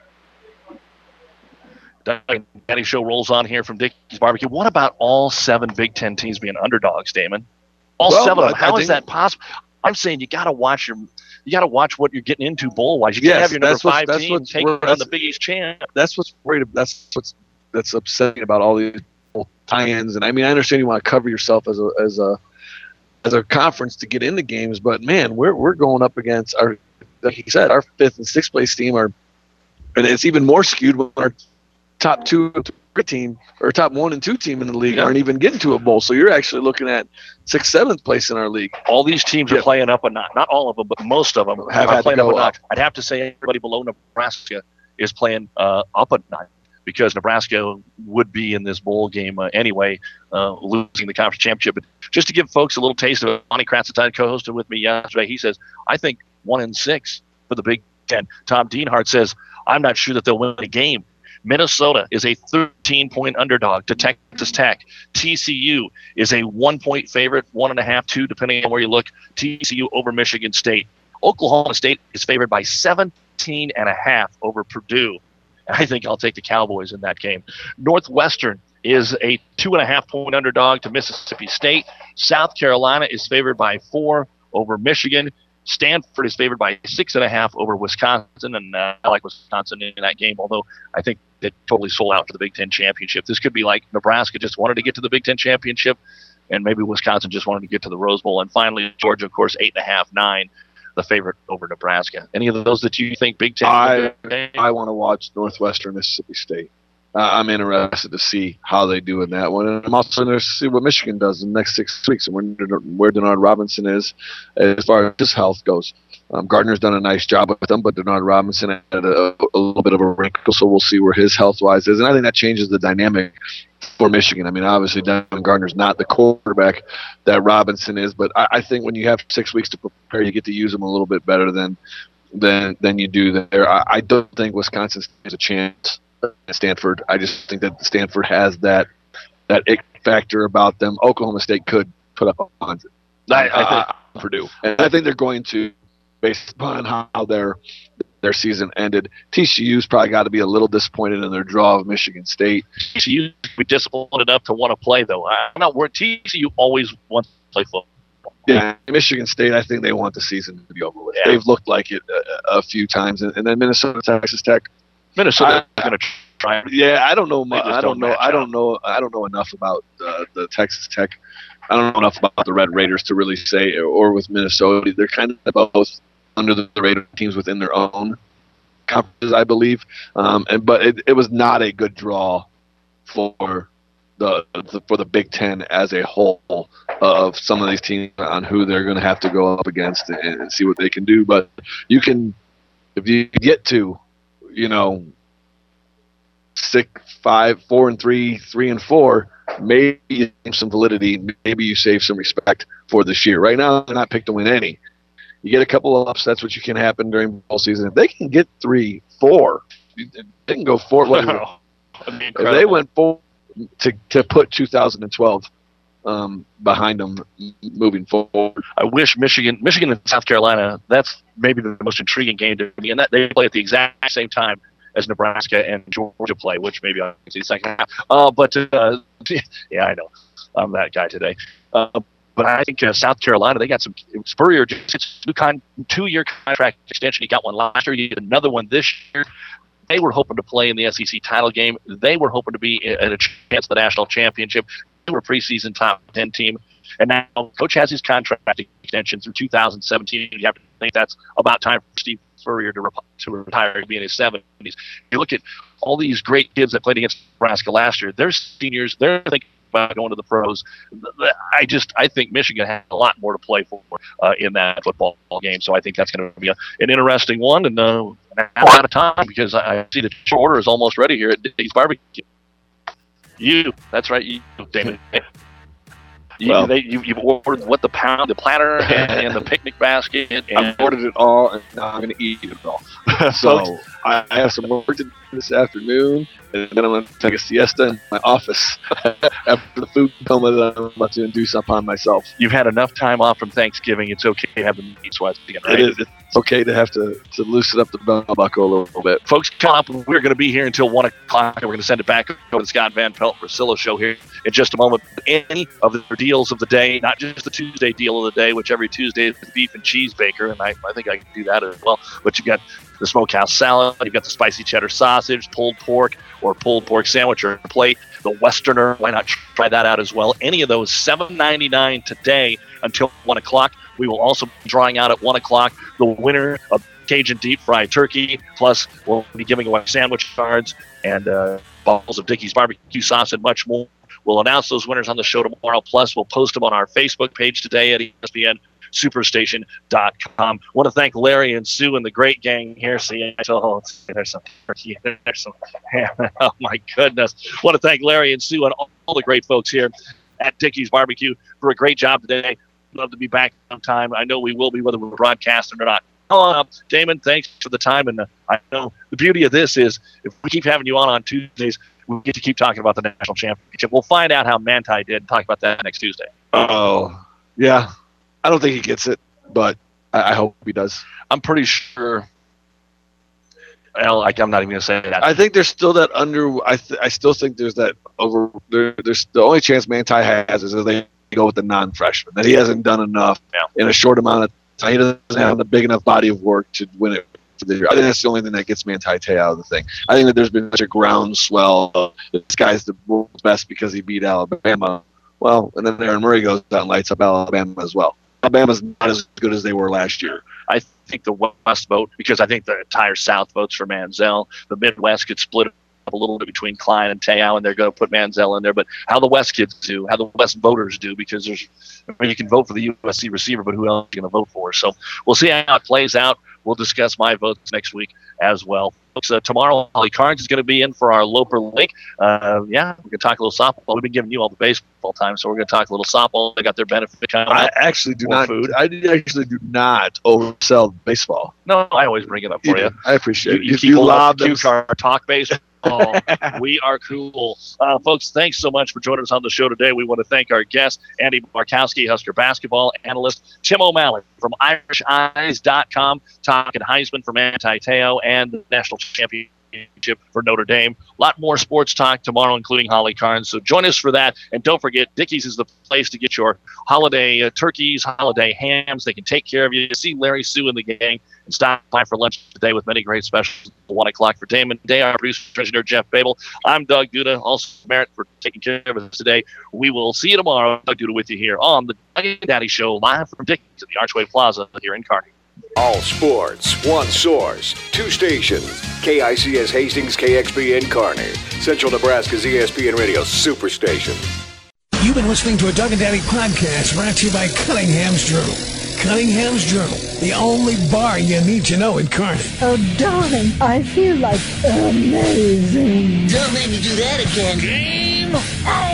Danny Show rolls on here from Dickey's Barbecue. What about all seven Big Ten teams being underdogs, Damon? All well, seven of them. I, How I is that possible? I'm saying you got to watch your, you got to watch what you're getting into bowl wise. You can't Yes, have your number that's what's- five that's team what's- take on that's- the Big East champ. That's what's worried. That's what's that's upsetting about all these tie-ins. And I mean, I understand you want to cover yourself as a as a as a conference to get into games, but man, we're we're going up against our, like you said, our fifth and sixth place team are, and it's even more skewed when our top two team or top one and two team in the league Yeah. aren't even getting to a bowl. So you're actually looking at sixth, seventh place in our league. All these teams are playing up a notch. Not all of them, but most of them Have are had to playing up go a notch. up. I'd have to say everybody below Nebraska is playing uh, up a notch because Nebraska would be in this bowl game uh, anyway, uh, losing the conference championship. But just to give folks a little taste of it, Monty Kratzenstein co-hosted with me yesterday. He says, I think one in six for the Big Ten. Tom Dienhart says, I'm not sure that they'll win a game. Minnesota is a thirteen-point underdog to Texas Tech. T C U is a one-point favorite, one and a half, two, depending on where you look. T C U over Michigan State. Oklahoma State is favored by seventeen and a half over Purdue. I think I'll take the Cowboys in that game. Northwestern is a two and a half point underdog to Mississippi State. South Carolina is favored by four over Michigan. Stanford is favored by six and a half over Wisconsin, and uh, I like Wisconsin in that game, although I think it totally sold out for the Big Ten championship. This could be like Nebraska just wanted to get to the Big Ten championship, and maybe Wisconsin just wanted to get to the Rose Bowl. And finally, Georgia, of course, eight and a half, nine, the favorite over Nebraska. Any of those that you think Big Ten? I I want to watch Northwestern Mississippi State. Uh, I'm interested to see how they do in that one, and I'm also interested to see what Michigan does in the next six weeks and where, where Denard Robinson is as far as his health goes. Um, Gardner's done a nice job with them, but Denard Robinson had a, a little bit of a wrinkle, so we'll see where his health-wise is, and I think that changes the dynamic for Michigan. I mean, obviously, Devin Gardner's not the quarterback that Robinson is, but I, I think when you have six weeks to prepare, you get to use them a little bit better than than than you do there. I, I don't think Wisconsin has a chance at Stanford. I just think that Stanford has that that ick factor about them. Oklahoma State could put up on I, I think. uh, Purdue, and I think they're going to, based upon how their their season ended. T C U's probably got to be a little disappointed in their draw of Michigan State. T C U be disappointed enough to want to play, though. I'm not worried. T C U always wants to play football. Yeah, Michigan State, I think they want the season to be over with. Yeah. They've looked like it a, a few times, and, and then Minnesota, Texas Tech. Minnesota is going to try. Yeah, I don't know. mu- They just I don't don't know. match I don't know. I don't know enough about uh, the Texas Tech. I don't know enough about the Red Raiders to really say, or with Minnesota, they're kind of both under the radar teams within their own conferences, I believe. Um, and but it, it was not a good draw for the, the for the Big Ten as a whole of some of these teams on who they're going to have to go up against and, and see what they can do. But you can, if you get to, you know, six, five, four and three, three and four, maybe you save some validity, maybe you save some respect for this year. Right now, they're not picked to win any. You get a couple of upsets, which can happen during bowl season. If they can get three, four, they can go four. What, if they went four to to put two thousand twelve um, behind them moving forward. I wish Michigan, Michigan and South Carolina. That's maybe the most intriguing game to me, and that they play at the exact same time as Nebraska and Georgia play, which maybe I'll see the second half. Uh, but uh, yeah, I know I'm that guy today. Uh, but I think uh, South Carolina, they got some Spurrier just two con, two-year contract extension. He got one last year. He had another one this year. They were hoping to play in the S E C title game. They were hoping to be at a chance at the national championship. They were a preseason top ten team. And now Coach has his contract extension through two thousand seventeen. You have to think that's about time for Steve Spurrier to, re- to retire, to be in his seventies. You look at all these great kids that played against Nebraska last year. They're seniors. They're thinking about going to the pros. I just I think Michigan has a lot more to play for uh, in that football game. So I think that's going to be a, an interesting one. And uh, now I'm out of time because I, I see the order is almost ready here at Dickey's Barbecue. You, that's right, you, Damon. You, well, they, you, you've ordered what the pound, the platter, and, and the picnic basket. And I've ordered it all, and now I'm going to eat it all. So I have some work to do this afternoon, and then I'm going to take a siesta in my office after the food coma that I'm about to induce upon myself. You've had enough time off from Thanksgiving. It's okay to have the meat, so I think right? It is. It's okay to have to, to loosen up the belt buckle a little bit. Folks, come up. We're going to be here until one o'clock, and we're going to send it back over to the Scott Van Pelt Priscilla show here in just a moment. Any of the deals of the day, not just the Tuesday deal of the day, which every Tuesday is beef and cheese baker, and I, I think I can do that as well. But you got the smokehouse salad, you've got the spicy cheddar sausage, pulled pork, or pulled pork sandwich or plate, the Westerner. Why not try that out as well? Any of those, seven ninety-nine today until one o'clock. We will also be drawing out at one o'clock the winner of Cajun deep fried turkey. Plus, we'll be giving away sandwich cards and uh, bottles of Dickey's barbecue sauce and much more. We'll announce those winners on the show tomorrow. Plus, we'll post them on our Facebook page today at E S P N Superstation dot com. I want to thank Larry and Sue and the great gang here. See, oh, there's some turkey, there's some ham. Oh my goodness! I want to thank Larry and Sue and all, all the great folks here at Dickey's Barbecue for a great job today. Love to be back on time. I know we will be, whether we're broadcasting or not. Oh, uh, Damon, thanks for the time. And uh, I know the beauty of this is if we keep having you on on Tuesdays, we get to keep talking about the national championship. We'll find out how Manti did and talk about that next Tuesday. Oh, yeah. I don't think he gets it, but I, I hope he does. I'm pretty sure. Well, like, I'm not even going to say that. I think there's still that under. I th- I still think there's that over. There, there's the only chance Manti has is if they go with the non-freshman. That he hasn't done enough yeah. in a short amount of time. He doesn't have a big enough body of work to win it for the year. I think that's the only thing that gets Manti Te'o out of the thing. I think that there's been such a groundswell of this guy's the world's best because he beat Alabama. Well, and then Aaron Murray goes out and lights up Alabama as well. Alabama's not as good as they were last year. I think the West vote, because I think the entire South votes for Manziel. The Midwest gets split up a little bit between Klein and Te'o, and they're going to put Manziel in there. But how the West kids do, how the West voters do, because there's, I mean, you can vote for the U S C receiver, but who else are you going to vote for? So we'll see how it plays out. We'll discuss my votes next week as well. Folks, uh, tomorrow, Holly Carnes is going to be in for our Loper Lake. Uh, yeah, we're going to talk a little softball. We've been giving you all the baseball time, so we're going to talk a little softball. They got their benefit coming I up. actually do More not. food. I actually do not oversell baseball. No, I always bring it up for you. you. I appreciate You, it. you If keep you holding up lob the them- cue card, talk baseball. We are cool. Uh, folks, thanks so much for joining us on the show today. We want to thank our guest, Andy Markowski, Husker basketball analyst, Tim O'Malley from Irish Eyes dot com, talking Heisman for Manti Te'o and the national championship for Notre Dame. A lot more sports talk tomorrow, including Holly Carnes. So join us for that. And don't forget, Dickey's is the place to get your holiday uh, turkeys, holiday hams. They can take care of you. See Larry, Sue, and the gang, and stop by for lunch today with many great specials at one o'clock for Damon Day, our producer, engineer Jeff Babel. I'm Doug Duda, also Merritt for taking care of us today. We will see you tomorrow. Doug Duda with you here on the Doug and Daddy Show, live from Dickey's at the Archway Plaza here in Kearney. All sports, one source, two stations. K I C S Hastings, K X B N Kearney. Central Nebraska's E S P N Radio Superstation. You've been listening to a Doug and Daddy podcast brought to you by Cunningham's Journal. Cunningham's Journal, the only bar you need to know in Kearney. Oh, darling, I feel like amazing. Don't make me do that again. Game on!